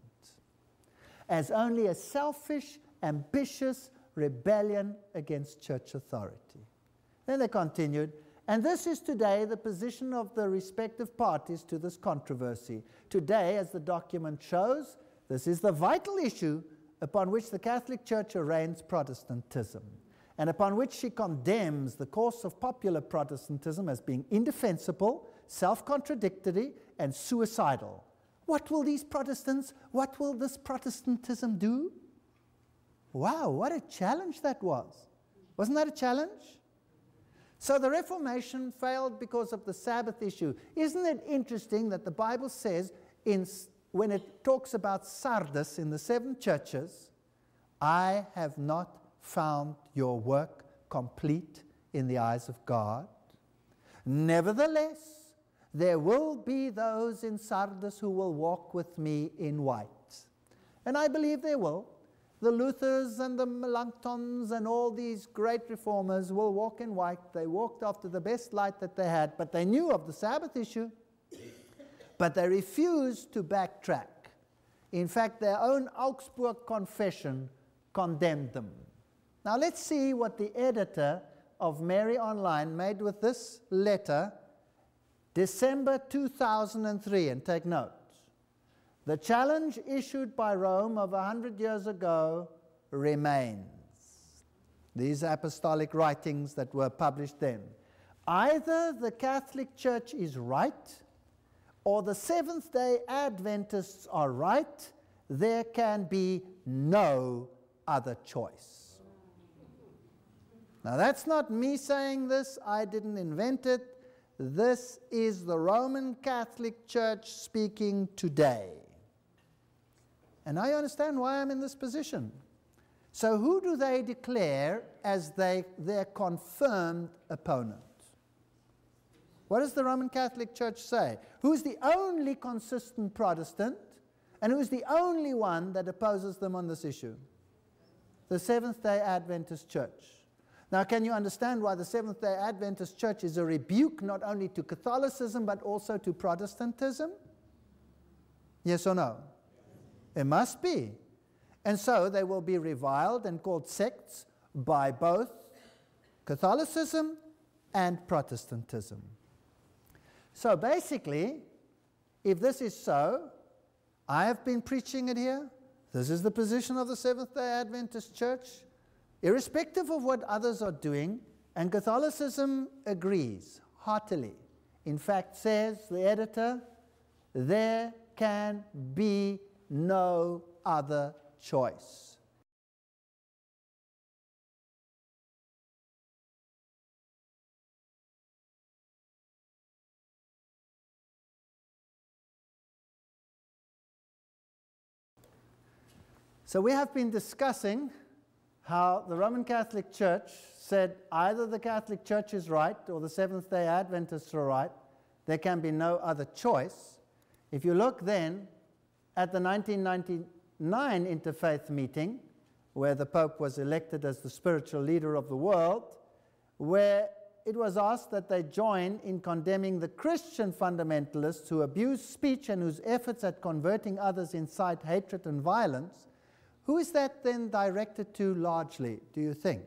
as only a selfish, ambitious rebellion against church authority. Then they continued, and this is today the position of the respective parties to this controversy. Today, as the document shows, this is the vital issue upon which the Catholic Church arraigns Protestantism, and upon which she condemns the course of popular Protestantism as being indefensible, self-contradictory, and suicidal. What will these Protestants, what will this Protestantism do? Wow, what a challenge that was. Wasn't that a challenge? So the Reformation failed because of the Sabbath issue. Isn't it interesting that the Bible says, in, when it talks about Sardis in the seven churches, I have not found your work complete in the eyes of God. Nevertheless, there will be those in Sardis who will walk with me in white. And I believe they will. The Luthers and the Melanchtons and all these great reformers will walk in white. They walked after the best light that they had, but they knew of the Sabbath issue. But they refused to backtrack. In fact, their own Augsburg Confession condemned them. Now let's see what the editor of Mary Online made with this letter, December two thousand three, and take note. The challenge issued by Rome of a hundred years ago remains. These apostolic writings that were published then. Either the Catholic Church is right, or the Seventh-day Adventists are right. There can be no other choice. Now that's not me saying this. I didn't invent it. This is the Roman Catholic Church speaking today. And I understand why I'm in this position. So who do they declare as they, their confirmed opponent? What does the Roman Catholic Church say? Who's the only consistent Protestant, and who's the only one that opposes them on this issue? The Seventh-day Adventist Church. Now, can you understand why the Seventh-day Adventist Church is a rebuke not only to Catholicism but also to Protestantism? Yes or no? It must be. And so they will be reviled and called sects by both Catholicism and Protestantism. So basically, if this is so, I have been preaching it here. This is the position of the Seventh-day Adventist Church, irrespective of what others are doing, and Catholicism agrees heartily. In fact, says the editor, there can be no other choice. So we have been discussing how the Roman Catholic Church said either the Catholic Church is right or the Seventh-day Adventists are right. There can be no other choice. If you look then at the nineteen ninety-nine Interfaith meeting, where the Pope was elected as the spiritual leader of the world, where it was asked that they join in condemning the Christian fundamentalists who abuse speech and whose efforts at converting others incite hatred and violence, who is that then directed to largely, do you think?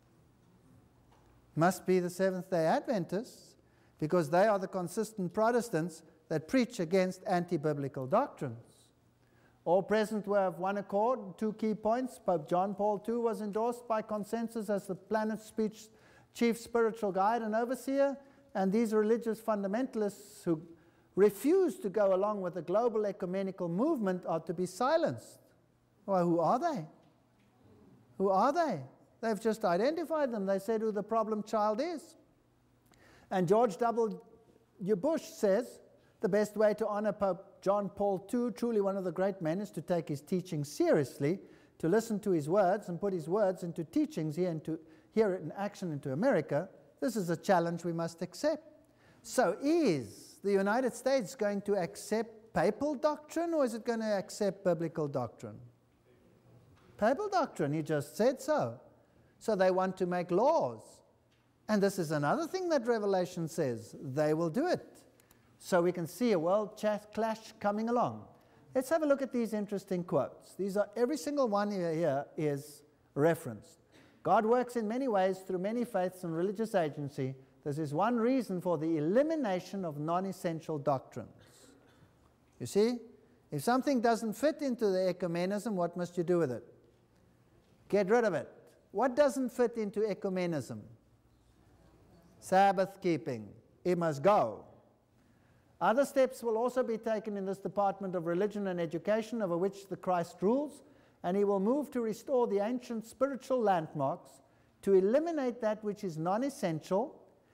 Must be the Seventh-day Adventists, because they are the consistent Protestants that preach against anti-biblical doctrines. All present were of one accord, two key points. Pope John Paul the Second was endorsed by consensus as the planet's speech, chief spiritual guide and overseer, and these religious fundamentalists who refuse to go along with the global ecumenical movement are to be silenced. Well, who are they? Who are they? They've just identified them. They said who the problem child is. And George W. Bush says the best way to honor Pope John Paul the Second, truly one of the great men, is to take his teaching seriously, to listen to his words and put his words into teachings here, into, here in action into America. This is a challenge we must accept. So is the United States going to accept papal doctrine, or is it going to accept biblical doctrine? Papal doctrine, he just said so. So they want to make laws. And this is another thing that Revelation says. They will do it. So we can see a world clash coming along. Let's have a look at these interesting quotes. These are, every single one here is referenced. God works in many ways through many faiths and religious agency. This is one reason for the elimination of non-essential doctrines. You see, if something doesn't fit into the ecumenism, what must you do with it? Get rid of it. What doesn't fit into ecumenism? Sabbath keeping. It must go. Other steps will also be taken in this Department of Religion and Education, over which the Christ rules, and he will move to restore the ancient spiritual landmarks, to eliminate that which is non-essential,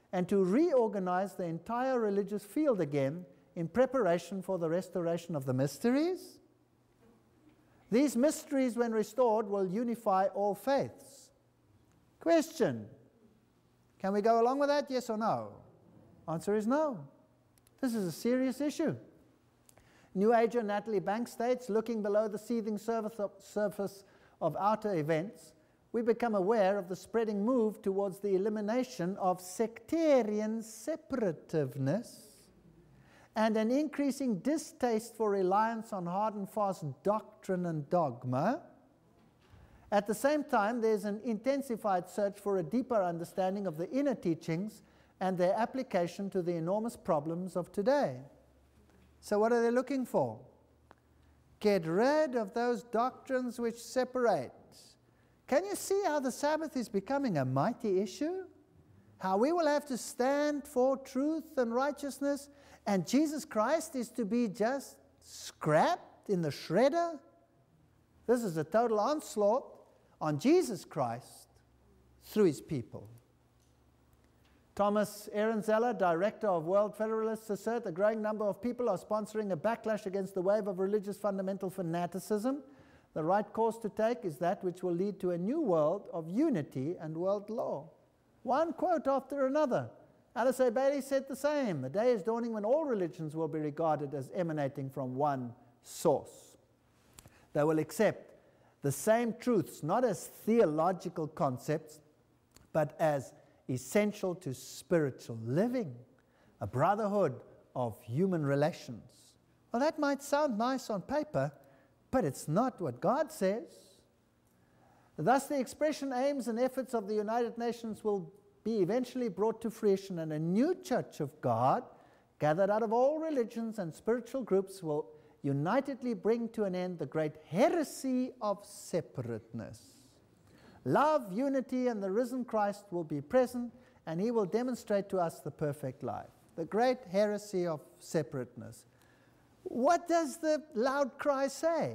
and to reorganize the entire religious field again in preparation for the restoration of the mysteries. These mysteries, when restored, will unify all faiths. Question: can we go along with that, yes or no? Answer is no. This is a serious issue. New Ager Natalie Bank states, looking below the seething surface of outer events, we become aware of the spreading move towards the elimination of sectarian separativeness and an increasing distaste for reliance on hard and fast doctrine and dogma. At the same time, there's an intensified search for a deeper understanding of the inner teachings and their application to the enormous problems of today. So what are they looking for? Get rid of those doctrines which separate. Can you see how the Sabbath is becoming a mighty issue? How we will have to stand for truth and righteousness, and Jesus Christ is to be just scrapped in the shredder? This is a total onslaught on Jesus Christ through his people. Thomas Ehrenzeller, director of World Federalists, asserts a growing number of people are sponsoring a backlash against the wave of religious fundamental fanaticism. The right course to take is that which will lead to a new world of unity and world law. One quote after another. Alice A. Bailey said the same. The day is dawning when all religions will be regarded as emanating from one source. They will accept the same truths, not as theological concepts, but as essential to spiritual living, a brotherhood of human relations. Well, that might sound nice on paper, but it's not what God says. Thus, the expression, aims, and efforts of the United Nations will be eventually brought to fruition, and a new church of God, gathered out of all religions and spiritual groups, will unitedly bring to an end the great heresy of separateness. Love, unity, and the risen Christ will be present, and he will demonstrate to us the perfect life. The great heresy of separateness. What does the loud cry say?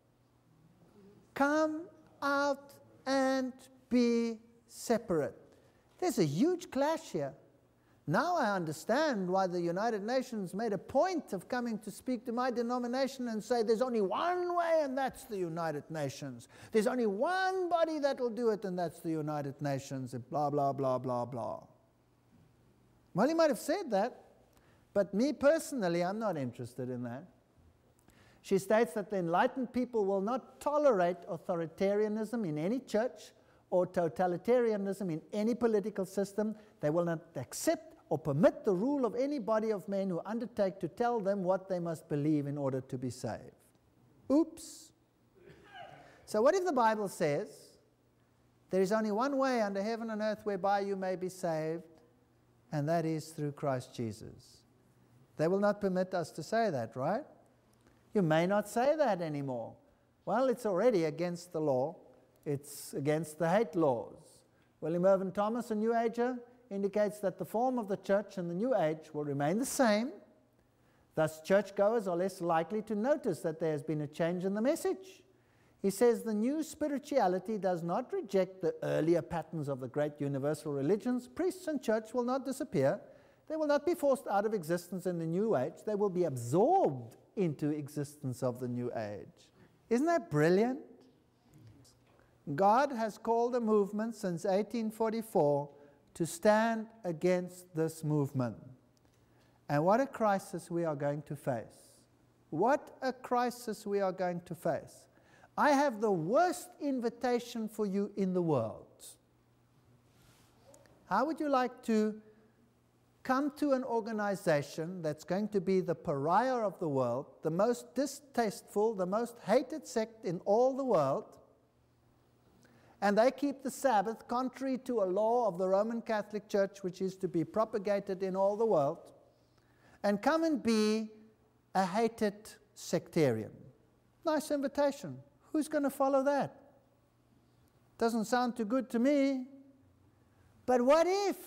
Come out and be separate. There's a huge clash here. Now I understand why the United Nations made a point of coming to speak to my denomination and say there's only one way, and that's the United Nations. There's only one body that will do it, and that's the United Nations, and blah, blah, blah, blah, blah. Well, he might have said that, but me personally, I'm not interested in that. She states that the enlightened people will not tolerate authoritarianism in any church or totalitarianism in any political system. They will not accept or permit the rule of any body of men who undertake to tell them what they must believe in order to be saved. Oops. So what if the Bible says there is only one way under heaven and earth whereby you may be saved, and that is through Christ Jesus? They will not permit us to say that, right? You may not say that anymore. Well, it's already against the law. It's against the hate laws. William Irvin Thomas, a New Ager, indicates that the form of the church in the New Age will remain the same. Thus, churchgoers are less likely to notice that there has been a change in the message. He says the new spirituality does not reject the earlier patterns of the great universal religions. Priests and church will not disappear. They will not be forced out of existence in the New Age. They will be absorbed into existence of the New Age. Isn't that brilliant? God has called a movement since eighteen forty-four to stand against this movement. And what a crisis we are going to face. What a crisis we are going to face. I have the worst invitation for you in the world. How would you like to come to an organization that's going to be the pariah of the world, the most distasteful, the most hated sect in all the world, and they keep the Sabbath contrary to a law of the Roman Catholic Church, which is to be propagated in all the world, and come and be a hated sectarian? Nice invitation. Who's going to follow that? Doesn't sound too good to me. But what if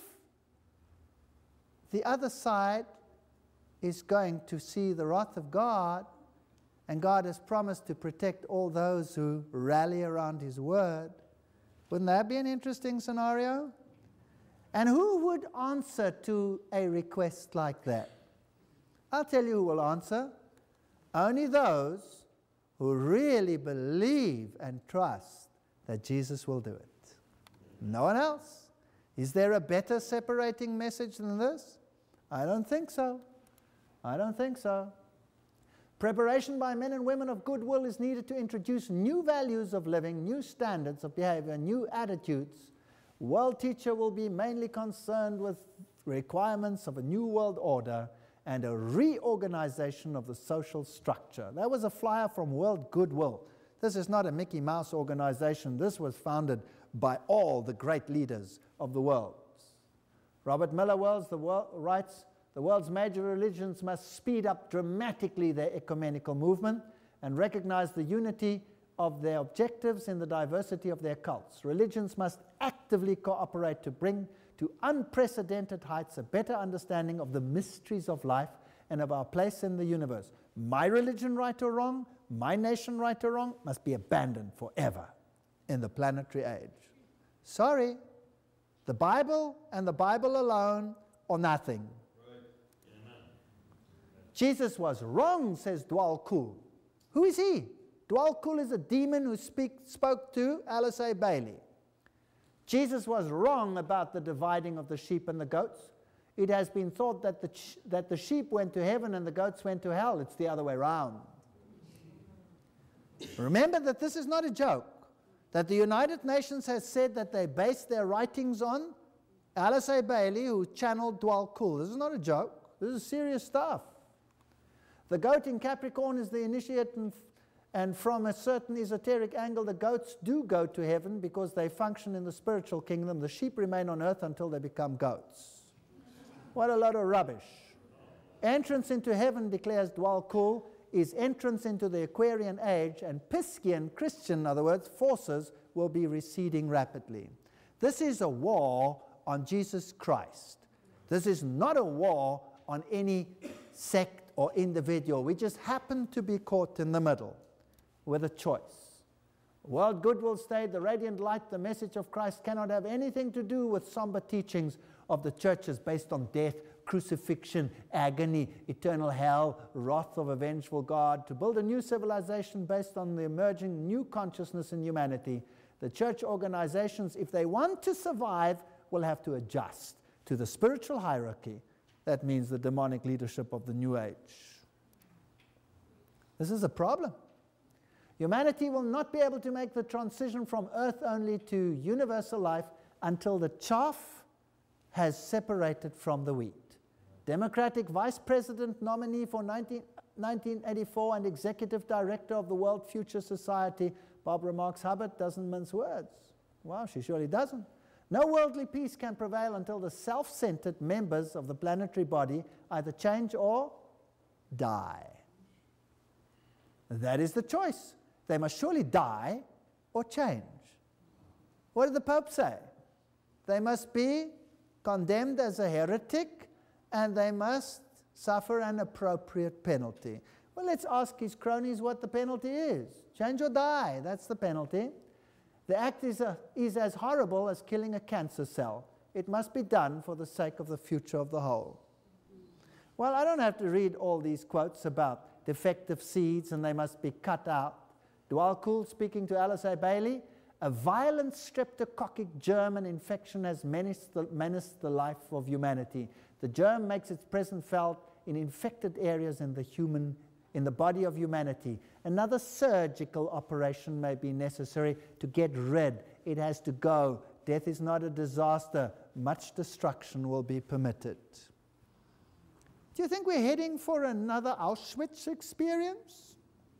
the other side is going to see the wrath of God, and God has promised to protect all those who rally around his word? Wouldn't that be an interesting scenario? And who would answer to a request like that? I'll tell you who will answer. Only those who really believe and trust that Jesus will do it. No one else. Is there a better separating message than this? I don't think so. I don't think so. Preparation by men and women of goodwill is needed to introduce new values of living, new standards of behavior, new attitudes. World teacher will be mainly concerned with requirements of a new world order and a reorganization of the social structure. That was a flyer from World Goodwill. This is not a Mickey Mouse organization. This was founded by all the great leaders of the world. Robert Miller Wells the world, writes, the world's major religions must speed up dramatically their ecumenical movement and recognize the unity of their objectives in the diversity of their cults. Religions must actively cooperate to bring to unprecedented heights a better understanding of the mysteries of life and of our place in the universe. My religion, right or wrong, my nation, right or wrong, must be abandoned forever in the planetary age. Sorry, the Bible and the Bible alone or nothing. Right. Jesus was wrong, says Dwal Kul. Who is he? Dwal Kul is a demon who speak, spoke to Alice A. Bailey. Jesus was wrong about the dividing of the sheep and the goats. It has been thought that the, that the sheep went to heaven and the goats went to hell. It's the other way around. Remember that this is not a joke. That the United Nations has said that they base their writings on Alice A. Bailey, who channeled Dwal Kul. This is not a joke. This is serious stuff. The goat in Capricorn is the initiate, and, and from a certain esoteric angle, the goats do go to heaven because they function in the spiritual kingdom. The sheep remain on earth until they become goats. What a lot of rubbish. Entrance into heaven, declares Dwal Kul, is entrance into the Aquarian age, and Piscean, Christian in other words, forces will be receding rapidly. This is a war on Jesus Christ. This is not a war on any sect or individual. We just happen to be caught in the middle with a choice. World Goodwill state the radiant light, the message of Christ, cannot have anything to do with somber teachings of the churches based on death, crucifixion, agony, eternal hell, wrath of a vengeful God. To build a new civilization based on the emerging new consciousness in humanity, the church organizations, if they want to survive, will have to adjust to the spiritual hierarchy. That means the demonic leadership of the New Age. This is a problem. Humanity will not be able to make the transition from earth only to universal life until the chaff has separated from the wheat. Democratic Vice President nominee for nineteen eighty-four and Executive Director of the World Future Society, Barbara Marx Hubbard, doesn't mince words. Well, she surely doesn't. No worldly peace can prevail until the self-centered members of the planetary body either change or die. That is the choice. They must surely die or change. What did the Pope say? They must be condemned as a heretic, and they must suffer an appropriate penalty. Well, let's ask his cronies what the penalty is. Change or die, that's the penalty. The act is, a, is as horrible as killing a cancer cell. It must be done for the sake of the future of the whole. Well, I don't have to read all these quotes about defective seeds and they must be cut out. Dwal Kul, speaking to Alice A. Bailey, a violent streptococcic germ and infection has menaced the, menaced the life of humanity. The germ makes its presence felt in infected areas in the human, in the body of humanity. Another surgical operation may be necessary to get rid. It has to go. Death is not a disaster. Much destruction will be permitted. Do you think we're heading for another Auschwitz experience?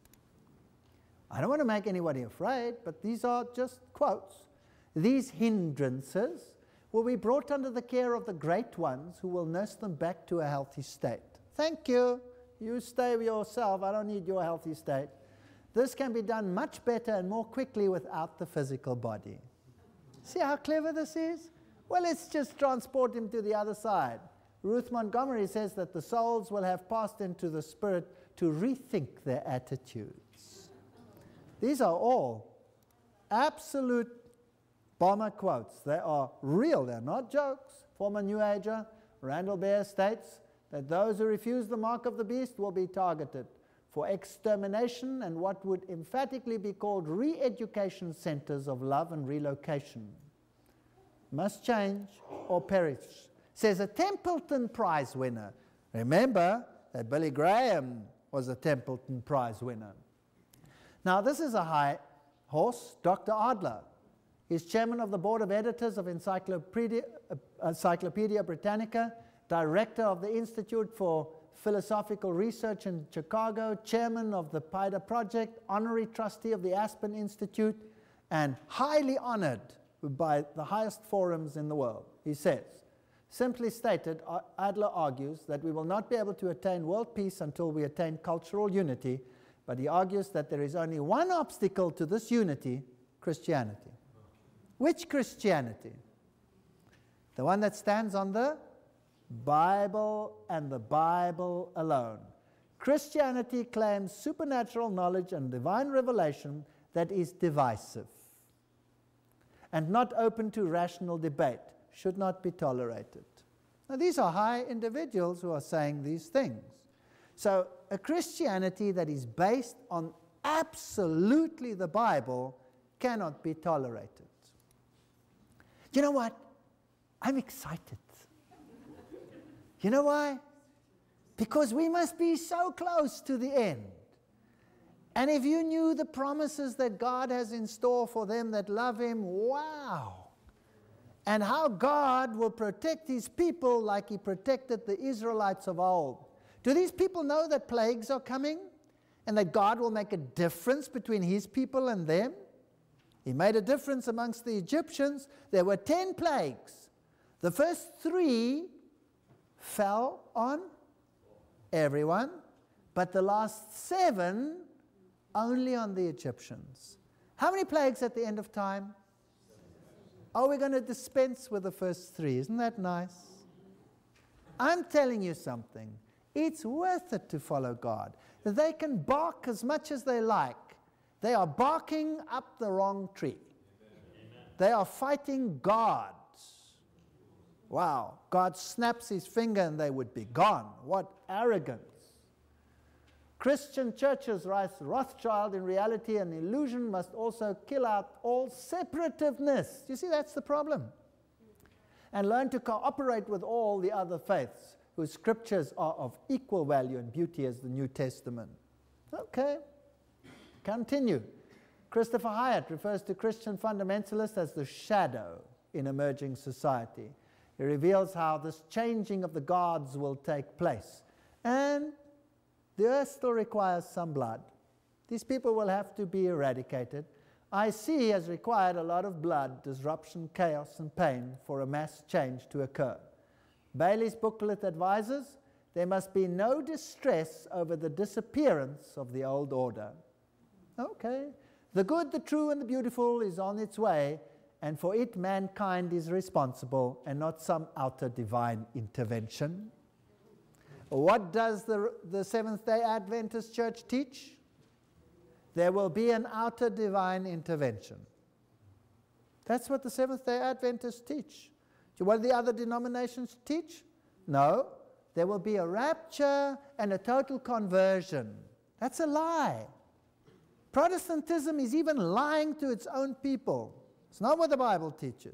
I don't want to make anybody afraid, but these are just quotes. These hindrances will be brought under the care of the great ones who will nurse them back to a healthy state. Thank you. You stay with yourself. I don't need your healthy state. This can be done much better and more quickly without the physical body. See how clever this is? Well, let's just transport him to the other side. Ruth Montgomery says that the souls will have passed into the spirit to rethink their attitudes. These are all absolute Bomber quotes. They are real. They're not jokes. Former New Ager Randall Bear states that those who refuse the mark of the beast will be targeted for extermination and what would emphatically be called re-education centers of love and relocation. Must change or perish, says a Templeton Prize winner. Remember that Billy Graham was a Templeton Prize winner. Now this is a high horse, Doctor Adler. He's chairman of the board of editors of Encyclopedia, uh, Encyclopedia Britannica, director of the Institute for Philosophical Research in Chicago, chairman of the P I D A Project, honorary trustee of the Aspen Institute, and highly honored by the highest forums in the world. He says, simply stated, Adler argues that we will not be able to attain world peace until we attain cultural unity, but he argues that there is only one obstacle to this unity, Christianity. Which Christianity? The one that stands on the Bible and the Bible alone. Christianity claims supernatural knowledge and divine revelation that is divisive and not open to rational debate, should not be tolerated. Now these are high individuals who are saying these things. So a Christianity that is based on absolutely the Bible cannot be tolerated. You know what? I'm excited. You know why? Because we must be so close to the end. And if you knew the promises that God has in store for them that love Him, wow! And how God will protect His people like He protected the Israelites of old. Do these people know that plagues are coming? And that God will make a difference between His people and them? He made a difference amongst the Egyptians. There were ten plagues. The first three fell on everyone, but the last seven only on the Egyptians. How many plagues at the end of time? Are we going to dispense with the first three? Isn't that nice? I'm telling you something. It's worth it to follow God. They can bark as much as they like. They are barking up the wrong tree. Amen. They are fighting God. Wow. God snaps His finger and they would be gone. What arrogance. Christian churches, writes Rothschild, in reality an illusion must also kill out all separativeness. You see, that's the problem. And learn to cooperate with all the other faiths, whose scriptures are of equal value and beauty as the New Testament. Okay. Continue. Christopher Hyatt refers to Christian fundamentalists as the shadow in emerging society. He reveals how this changing of the guards will take place. And the earth still requires some blood. These people will have to be eradicated. I C has required a lot of blood, disruption, chaos, and pain for a mass change to occur. Bailey's booklet advises there must be no distress over the disappearance of the old order. Okay. The good, the true, and the beautiful is on its way, and for it mankind is responsible and not some outer divine intervention. What does the, the Seventh-day Adventist Church teach? There will be an outer divine intervention. That's what the Seventh-day Adventists teach. What do the other denominations teach? No. There will be a rapture and a total conversion. That's a lie. Protestantism is even lying to its own people. It's not what the Bible teaches.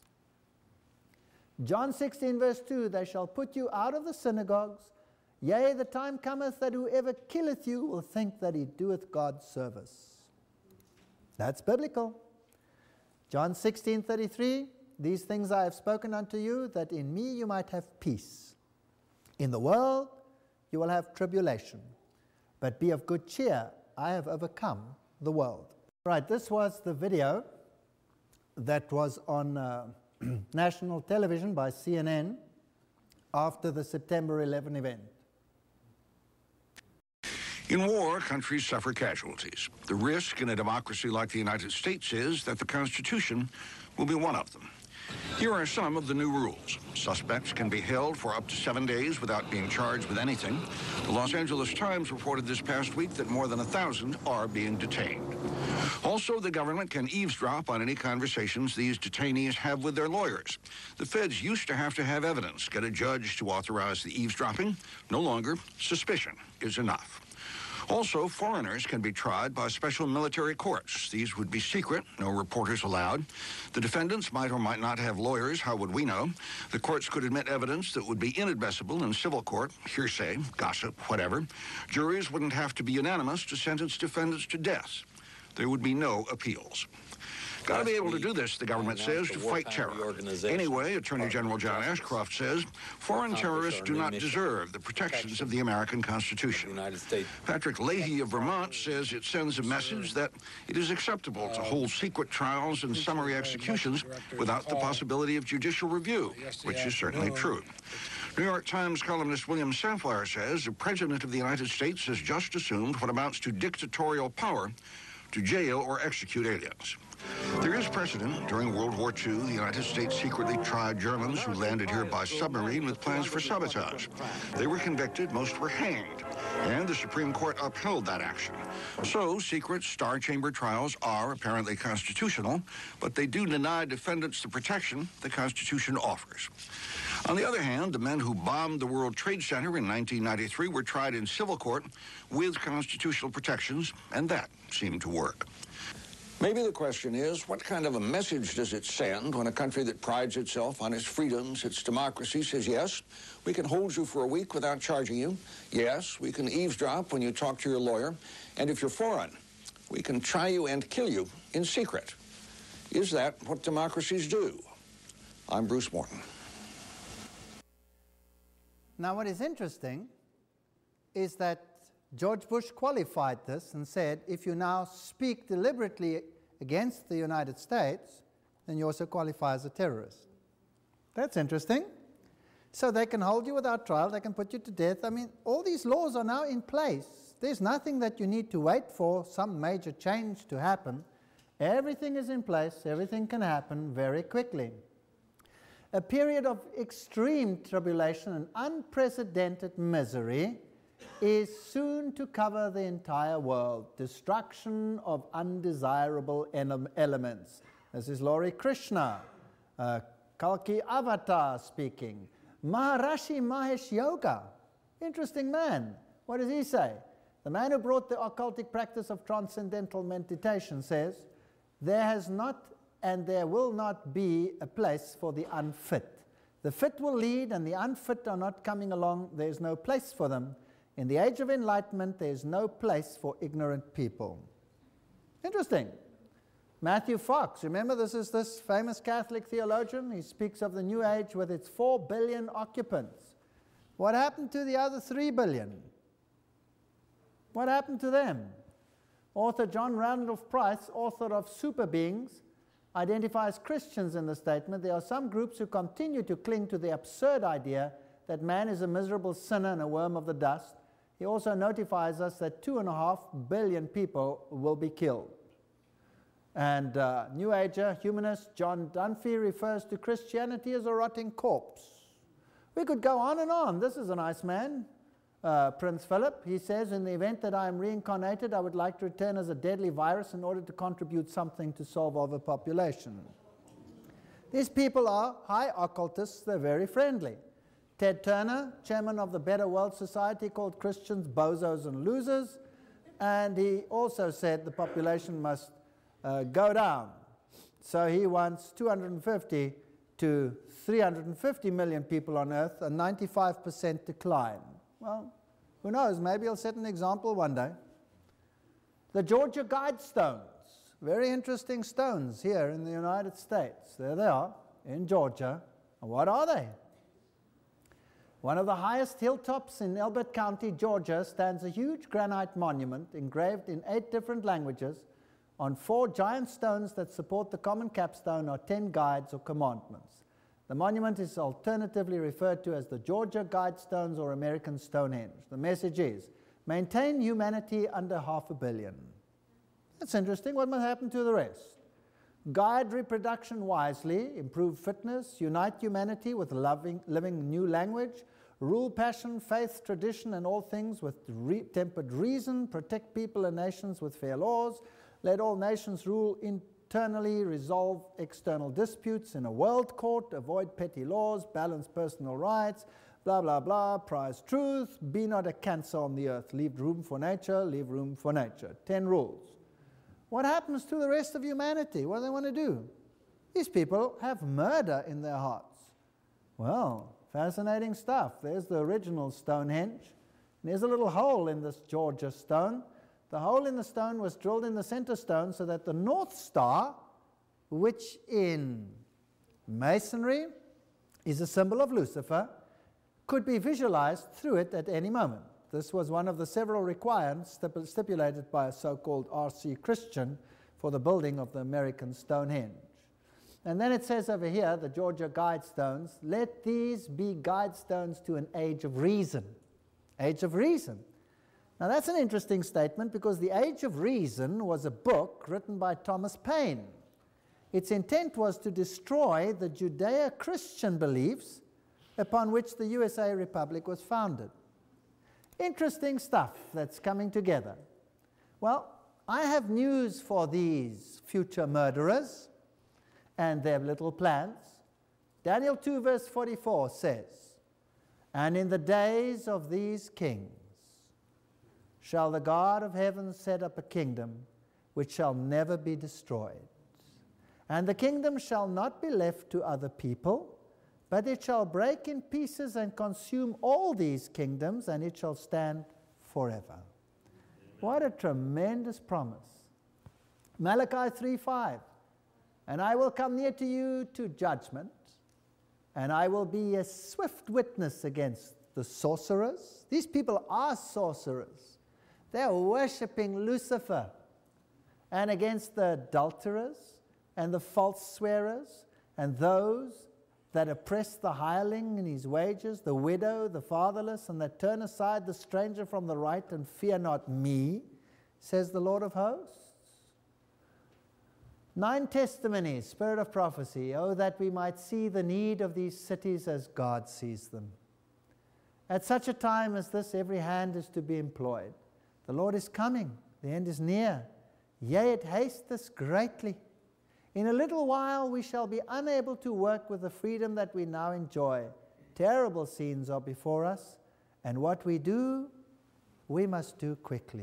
John sixteen verse two, they shall put you out of the synagogues. Yea, the time cometh that whoever killeth you will think that he doeth God's service. That's biblical. John sixteen thirty-three, these things I have spoken unto you, that in me you might have peace. In the world you will have tribulation, but be of good cheer. I have overcome the world. Right, this was the video that was on uh, national television by C N N after the September eleventh event. In war, countries suffer casualties. The risk in a democracy like the United States is that the Constitution will be one of them. Here are some of the new rules. Suspects can be held for up to seven days without being charged with anything. The Los Angeles Times reported this past week that more than a thousand are being detained. Also, the government can eavesdrop on any conversations these detainees have with their lawyers. The feds used to have to have evidence, get a judge to authorize the eavesdropping. No longer, suspicion is enough. Also, foreigners can be tried by special military courts. These would be secret, no reporters allowed. The defendants might or might not have lawyers. How would we know? The courts could admit evidence that would be inadmissible in civil court, hearsay, gossip, whatever. Juries wouldn't have to be unanimous to sentence defendants to death. There would be no appeals. Got to be able to do this, the government says, to fight terror. Anyway, Attorney General John Ashcroft says foreign terrorists do not deserve the protections of the American Constitution. Patrick Leahy of Vermont says it sends a message that it is acceptable to hold secret trials and summary executions without the possibility of judicial review, which is certainly true. New York Times columnist William Safire says the President of the United States has just assumed what amounts to dictatorial power to jail or execute aliens. There is precedent. During World War Two, the United States secretly tried Germans who landed here by submarine with plans for sabotage. They were convicted, most were hanged, and the Supreme Court upheld that action. So, secret Star Chamber trials are apparently constitutional, but they do deny defendants the protection the Constitution offers. On the other hand, the men who bombed the World Trade Center in nineteen ninety-three were tried in civil court with constitutional protections, and that seemed to work. Maybe the question is, what kind of a message does it send when a country that prides itself on its freedoms, its democracy, says, yes, we can hold you for a week without charging you. Yes, we can eavesdrop when you talk to your lawyer. And if you're foreign, we can try you and kill you in secret. Is that what democracies do? I'm Bruce Morton. Now, what is interesting is that George Bush qualified this and said, if you now speak deliberately against the United States, then you also qualify as a terrorist. That's interesting. So they can hold you without trial, they can put you to death. I mean, all these laws are now in place. There's nothing that you need to wait for some major change to happen. Everything is in place, everything can happen very quickly. A period of extreme tribulation and unprecedented misery is soon to cover the entire world. Destruction of undesirable elements. This is Laurie Krishna, uh, Kalki Avatar speaking. Maharishi Mahesh Yoga, interesting man. What does he say? The man who brought the occultic practice of transcendental meditation says, there has not and there will not be a place for the unfit. The fit will lead and the unfit are not coming along. There is no place for them. In the age of enlightenment, there is no place for ignorant people. Interesting. Matthew Fox, remember this is this famous Catholic theologian? He speaks of the New Age with its four billion occupants. What happened to the other three billion? What happened to them? Author John Randolph Price, author of Super Beings, identifies Christians in the statement. There are some groups who continue to cling to the absurd idea that man is a miserable sinner and a worm of the dust. He also notifies us that two and a half billion people will be killed. And uh, New Ager humanist John Dunphy refers to Christianity as a rotting corpse. We could go on and on. This is a nice man, uh, Prince Philip. He says, in the event that I am reincarnated, I would like to return as a deadly virus in order to contribute something to solve overpopulation. These people are high occultists. They're very friendly. Ted Turner, chairman of the Better World Society, called Christians bozos and losers, and he also said the population must uh, go down. So he wants two hundred fifty to three hundred fifty million people on Earth, a ninety-five percent decline. Well, who knows, maybe he'll set an example one day. The Georgia Guidestones, very interesting stones here in the United States. There they are, in Georgia. And what are they? One of the highest hilltops in Elbert County, Georgia, stands a huge granite monument engraved in eight different languages on four giant stones that support the common capstone or ten guides or commandments. The monument is alternatively referred to as the Georgia Guidestones or American Stonehenge. The message is, maintain humanity under half a billion. That's interesting. What must happen to the rest? guide reproduction wisely, improve fitness, unite humanity with loving, living new language, rule passion, faith, tradition, and all things with re tempered reason, protect people and nations with fair laws, let all nations rule internally, resolve external disputes in a world court, avoid petty laws, balance personal rights, blah, blah, blah, prize truth, be not a cancer on the earth, leave room for nature, leave room for nature. Ten rules. What happens to the rest of humanity? What do they want to do? These people have murder in their hearts. Well, fascinating stuff. There's the original Stonehenge. And there's a little hole in this Georgia stone. The hole in the stone was drilled in the center stone so that the North Star, which in Masonry is a symbol of Lucifer, could be visualized through it at any moment. This was one of the several requirements stipulated by a so-called R C Christian for the building of the American Stonehenge. And then it says over here, the Georgia guide stones, let these be guide stones to an age of reason. Age of reason. Now that's an interesting statement because the Age of Reason was a book written by Thomas Paine. Its intent was to destroy the Judeo-Christian beliefs upon which the U S A Republic was founded. Interesting stuff that's coming together. Well, I have news for these future murderers and their little plans. Daniel two verse forty-four says, and in the days of these kings shall the God of heaven set up a kingdom which shall never be destroyed. And the kingdom shall not be left to other people, but it shall break in pieces and consume all these kingdoms, and it shall stand forever. Amen. What a tremendous promise. Malachi three five. And I will come near to you to judgment, and I will be a swift witness against the sorcerers. These people are sorcerers. They're worshiping Lucifer. And against the adulterers and the false swearers and those that oppress the hireling in his wages, the widow, the fatherless, and that turn aside the stranger from the right and fear not me, says the Lord of hosts. Nine testimonies, spirit of prophecy, oh, that we might see the need of these cities as God sees them. At such a time as this, every hand is to be employed. The Lord is coming, the end is near. Yea, it hasteth greatly. In a little while we shall be unable to work with the freedom that we now enjoy. Terrible scenes are before us, and what we do, we must do quickly.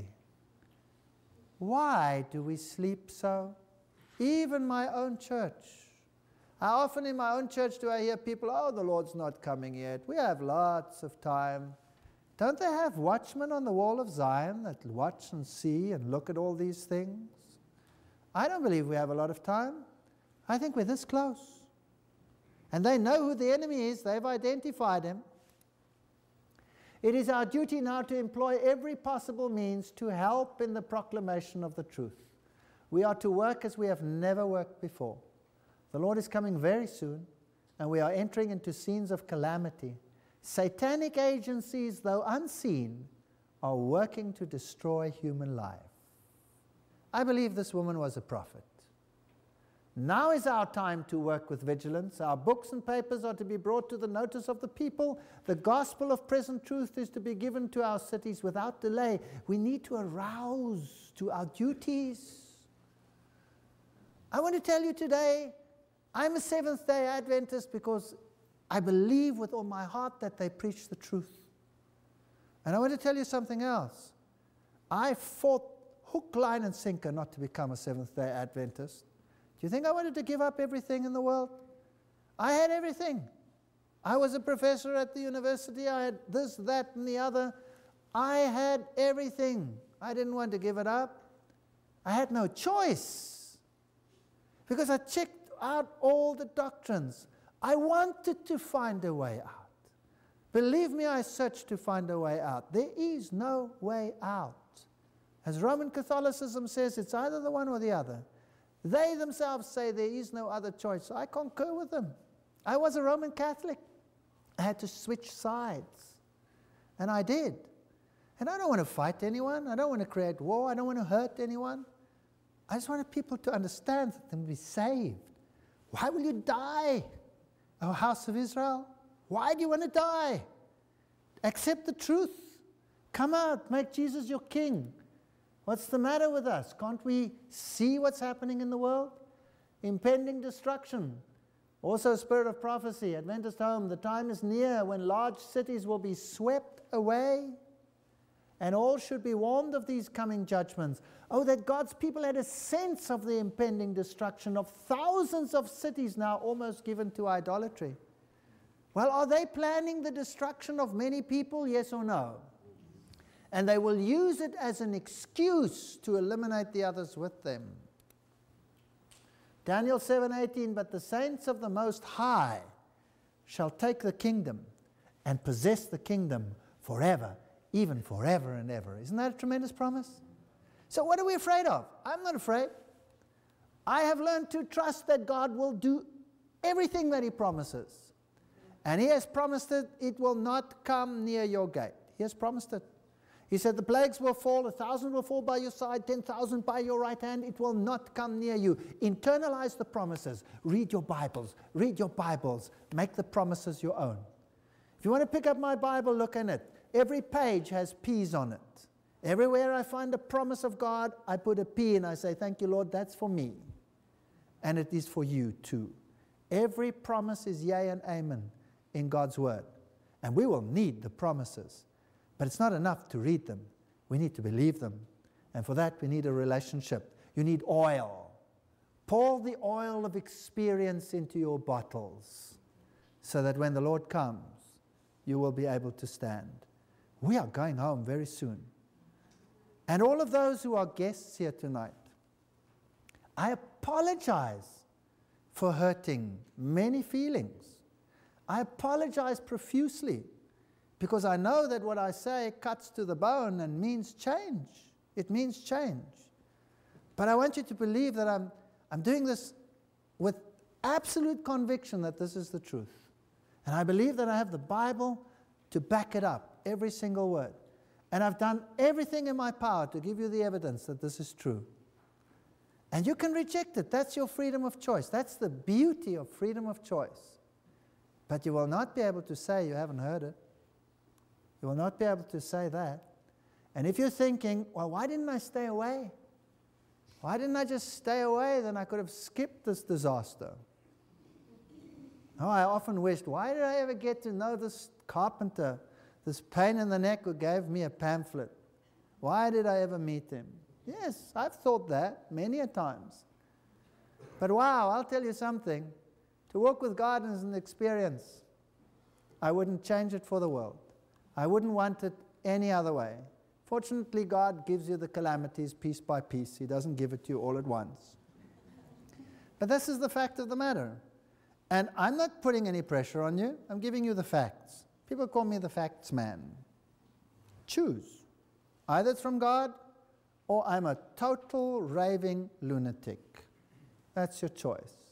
Why do we sleep so? Even my own church. How often in my own church do I hear people, oh, the Lord's not coming yet. We have lots of time. Don't they have watchmen on the wall of Zion that watch and see and look at all these things? I don't believe we have a lot of time. I think we're this close. And they know who the enemy is. They've identified him. It is our duty now to employ every possible means to help in the proclamation of the truth. We are to work as we have never worked before. The Lord is coming very soon, and we are entering into scenes of calamity. Satanic agencies, though unseen, are working to destroy human life. I believe this woman was a prophet. Now is our time to work with vigilance. Our books and papers are to be brought to the notice of the people. The gospel of present truth is to be given to our cities without delay. We need to arouse to our duties. I want to tell you today, I'm a Seventh-day Adventist because I believe with all my heart that they preach the truth. And I want to tell you something else. I fought hook, line, and sinker not to become a Seventh-day Adventist. Do you think I wanted to give up everything in the world? I had everything. I was a professor at the university. I had this, that, and the other. I had everything. I didn't want to give it up. I had no choice because I checked out all the doctrines. I wanted to find a way out. Believe me, I searched to find a way out. There is no way out. As Roman Catholicism says, it's either the one or the other. They themselves say there is no other choice. So I concur with them. I was a Roman Catholic. I had to switch sides. And I did. And I don't want to fight anyone. I don't want to create war. I don't want to hurt anyone. I just wanted people to understand that and be saved. Why will you die, O house of Israel? Why do you want to die? Accept the truth. Come out, make Jesus your king. What's the matter with us? Can't we see what's happening in the world? Impending destruction. Also, spirit of prophecy, Adventist home, the time is near when large cities will be swept away, and all should be warned of these coming judgments. Oh, that God's people had a sense of the impending destruction of thousands of cities now almost given to idolatry. Well, are they planning the destruction of many people, yes or no? And they will use it as an excuse to eliminate the others with them. Daniel seven eighteen, but the saints of the Most High shall take the kingdom and possess the kingdom forever, even forever and ever. Isn't that a tremendous promise? So what are we afraid of? I'm not afraid. I have learned to trust that God will do everything that He promises. And He has promised it, it will not come near your gate. He has promised it. He said, the plagues will fall, a thousand will fall by your side, ten thousand by your right hand, it will not come near you. Internalize the promises. Read your Bibles. Read your Bibles. Make the promises your own. If you want to pick up my Bible, look in it. Every page has P's on it. Everywhere I find a promise of God, I put a P and I say, thank you, Lord, that's for me. And it is for you too. Every promise is yea and amen in God's word. And we will need the promises. But it's not enough to read them. We need to believe them. And for that, we need a relationship. You need oil. Pour the oil of experience into your bottles so that when the Lord comes, you will be able to stand. We are going home very soon. And all of those who are guests here tonight, I apologize for hurting many feelings. I apologize profusely, because I know that what I say cuts to the bone and means change. It means change. But I want you to believe that I'm, I'm doing this with absolute conviction that this is the truth. And I believe that I have the Bible to back it up, every single word. And I've done everything in my power to give you the evidence that this is true. And you can reject it. That's your freedom of choice. That's the beauty of freedom of choice. But you will not be able to say you haven't heard it. You will not be able to say that. And if you're thinking, well, why didn't I stay away? Why didn't I just stay away? Then I could have skipped this disaster. Oh, I often wished, why did I ever get to know this carpenter, this pain in the neck who gave me a pamphlet? Why did I ever meet him? Yes, I've thought that many a times. But wow, I'll tell you something. To walk with God is an experience. I wouldn't change it for the world. I wouldn't want it any other way. Fortunately, God gives you the calamities piece by piece. He doesn't give it to you all at once. But this is the fact of the matter. And I'm not putting any pressure on you. I'm giving you the facts. People call me the facts man. Choose. Either it's from God or I'm a total raving lunatic. That's your choice.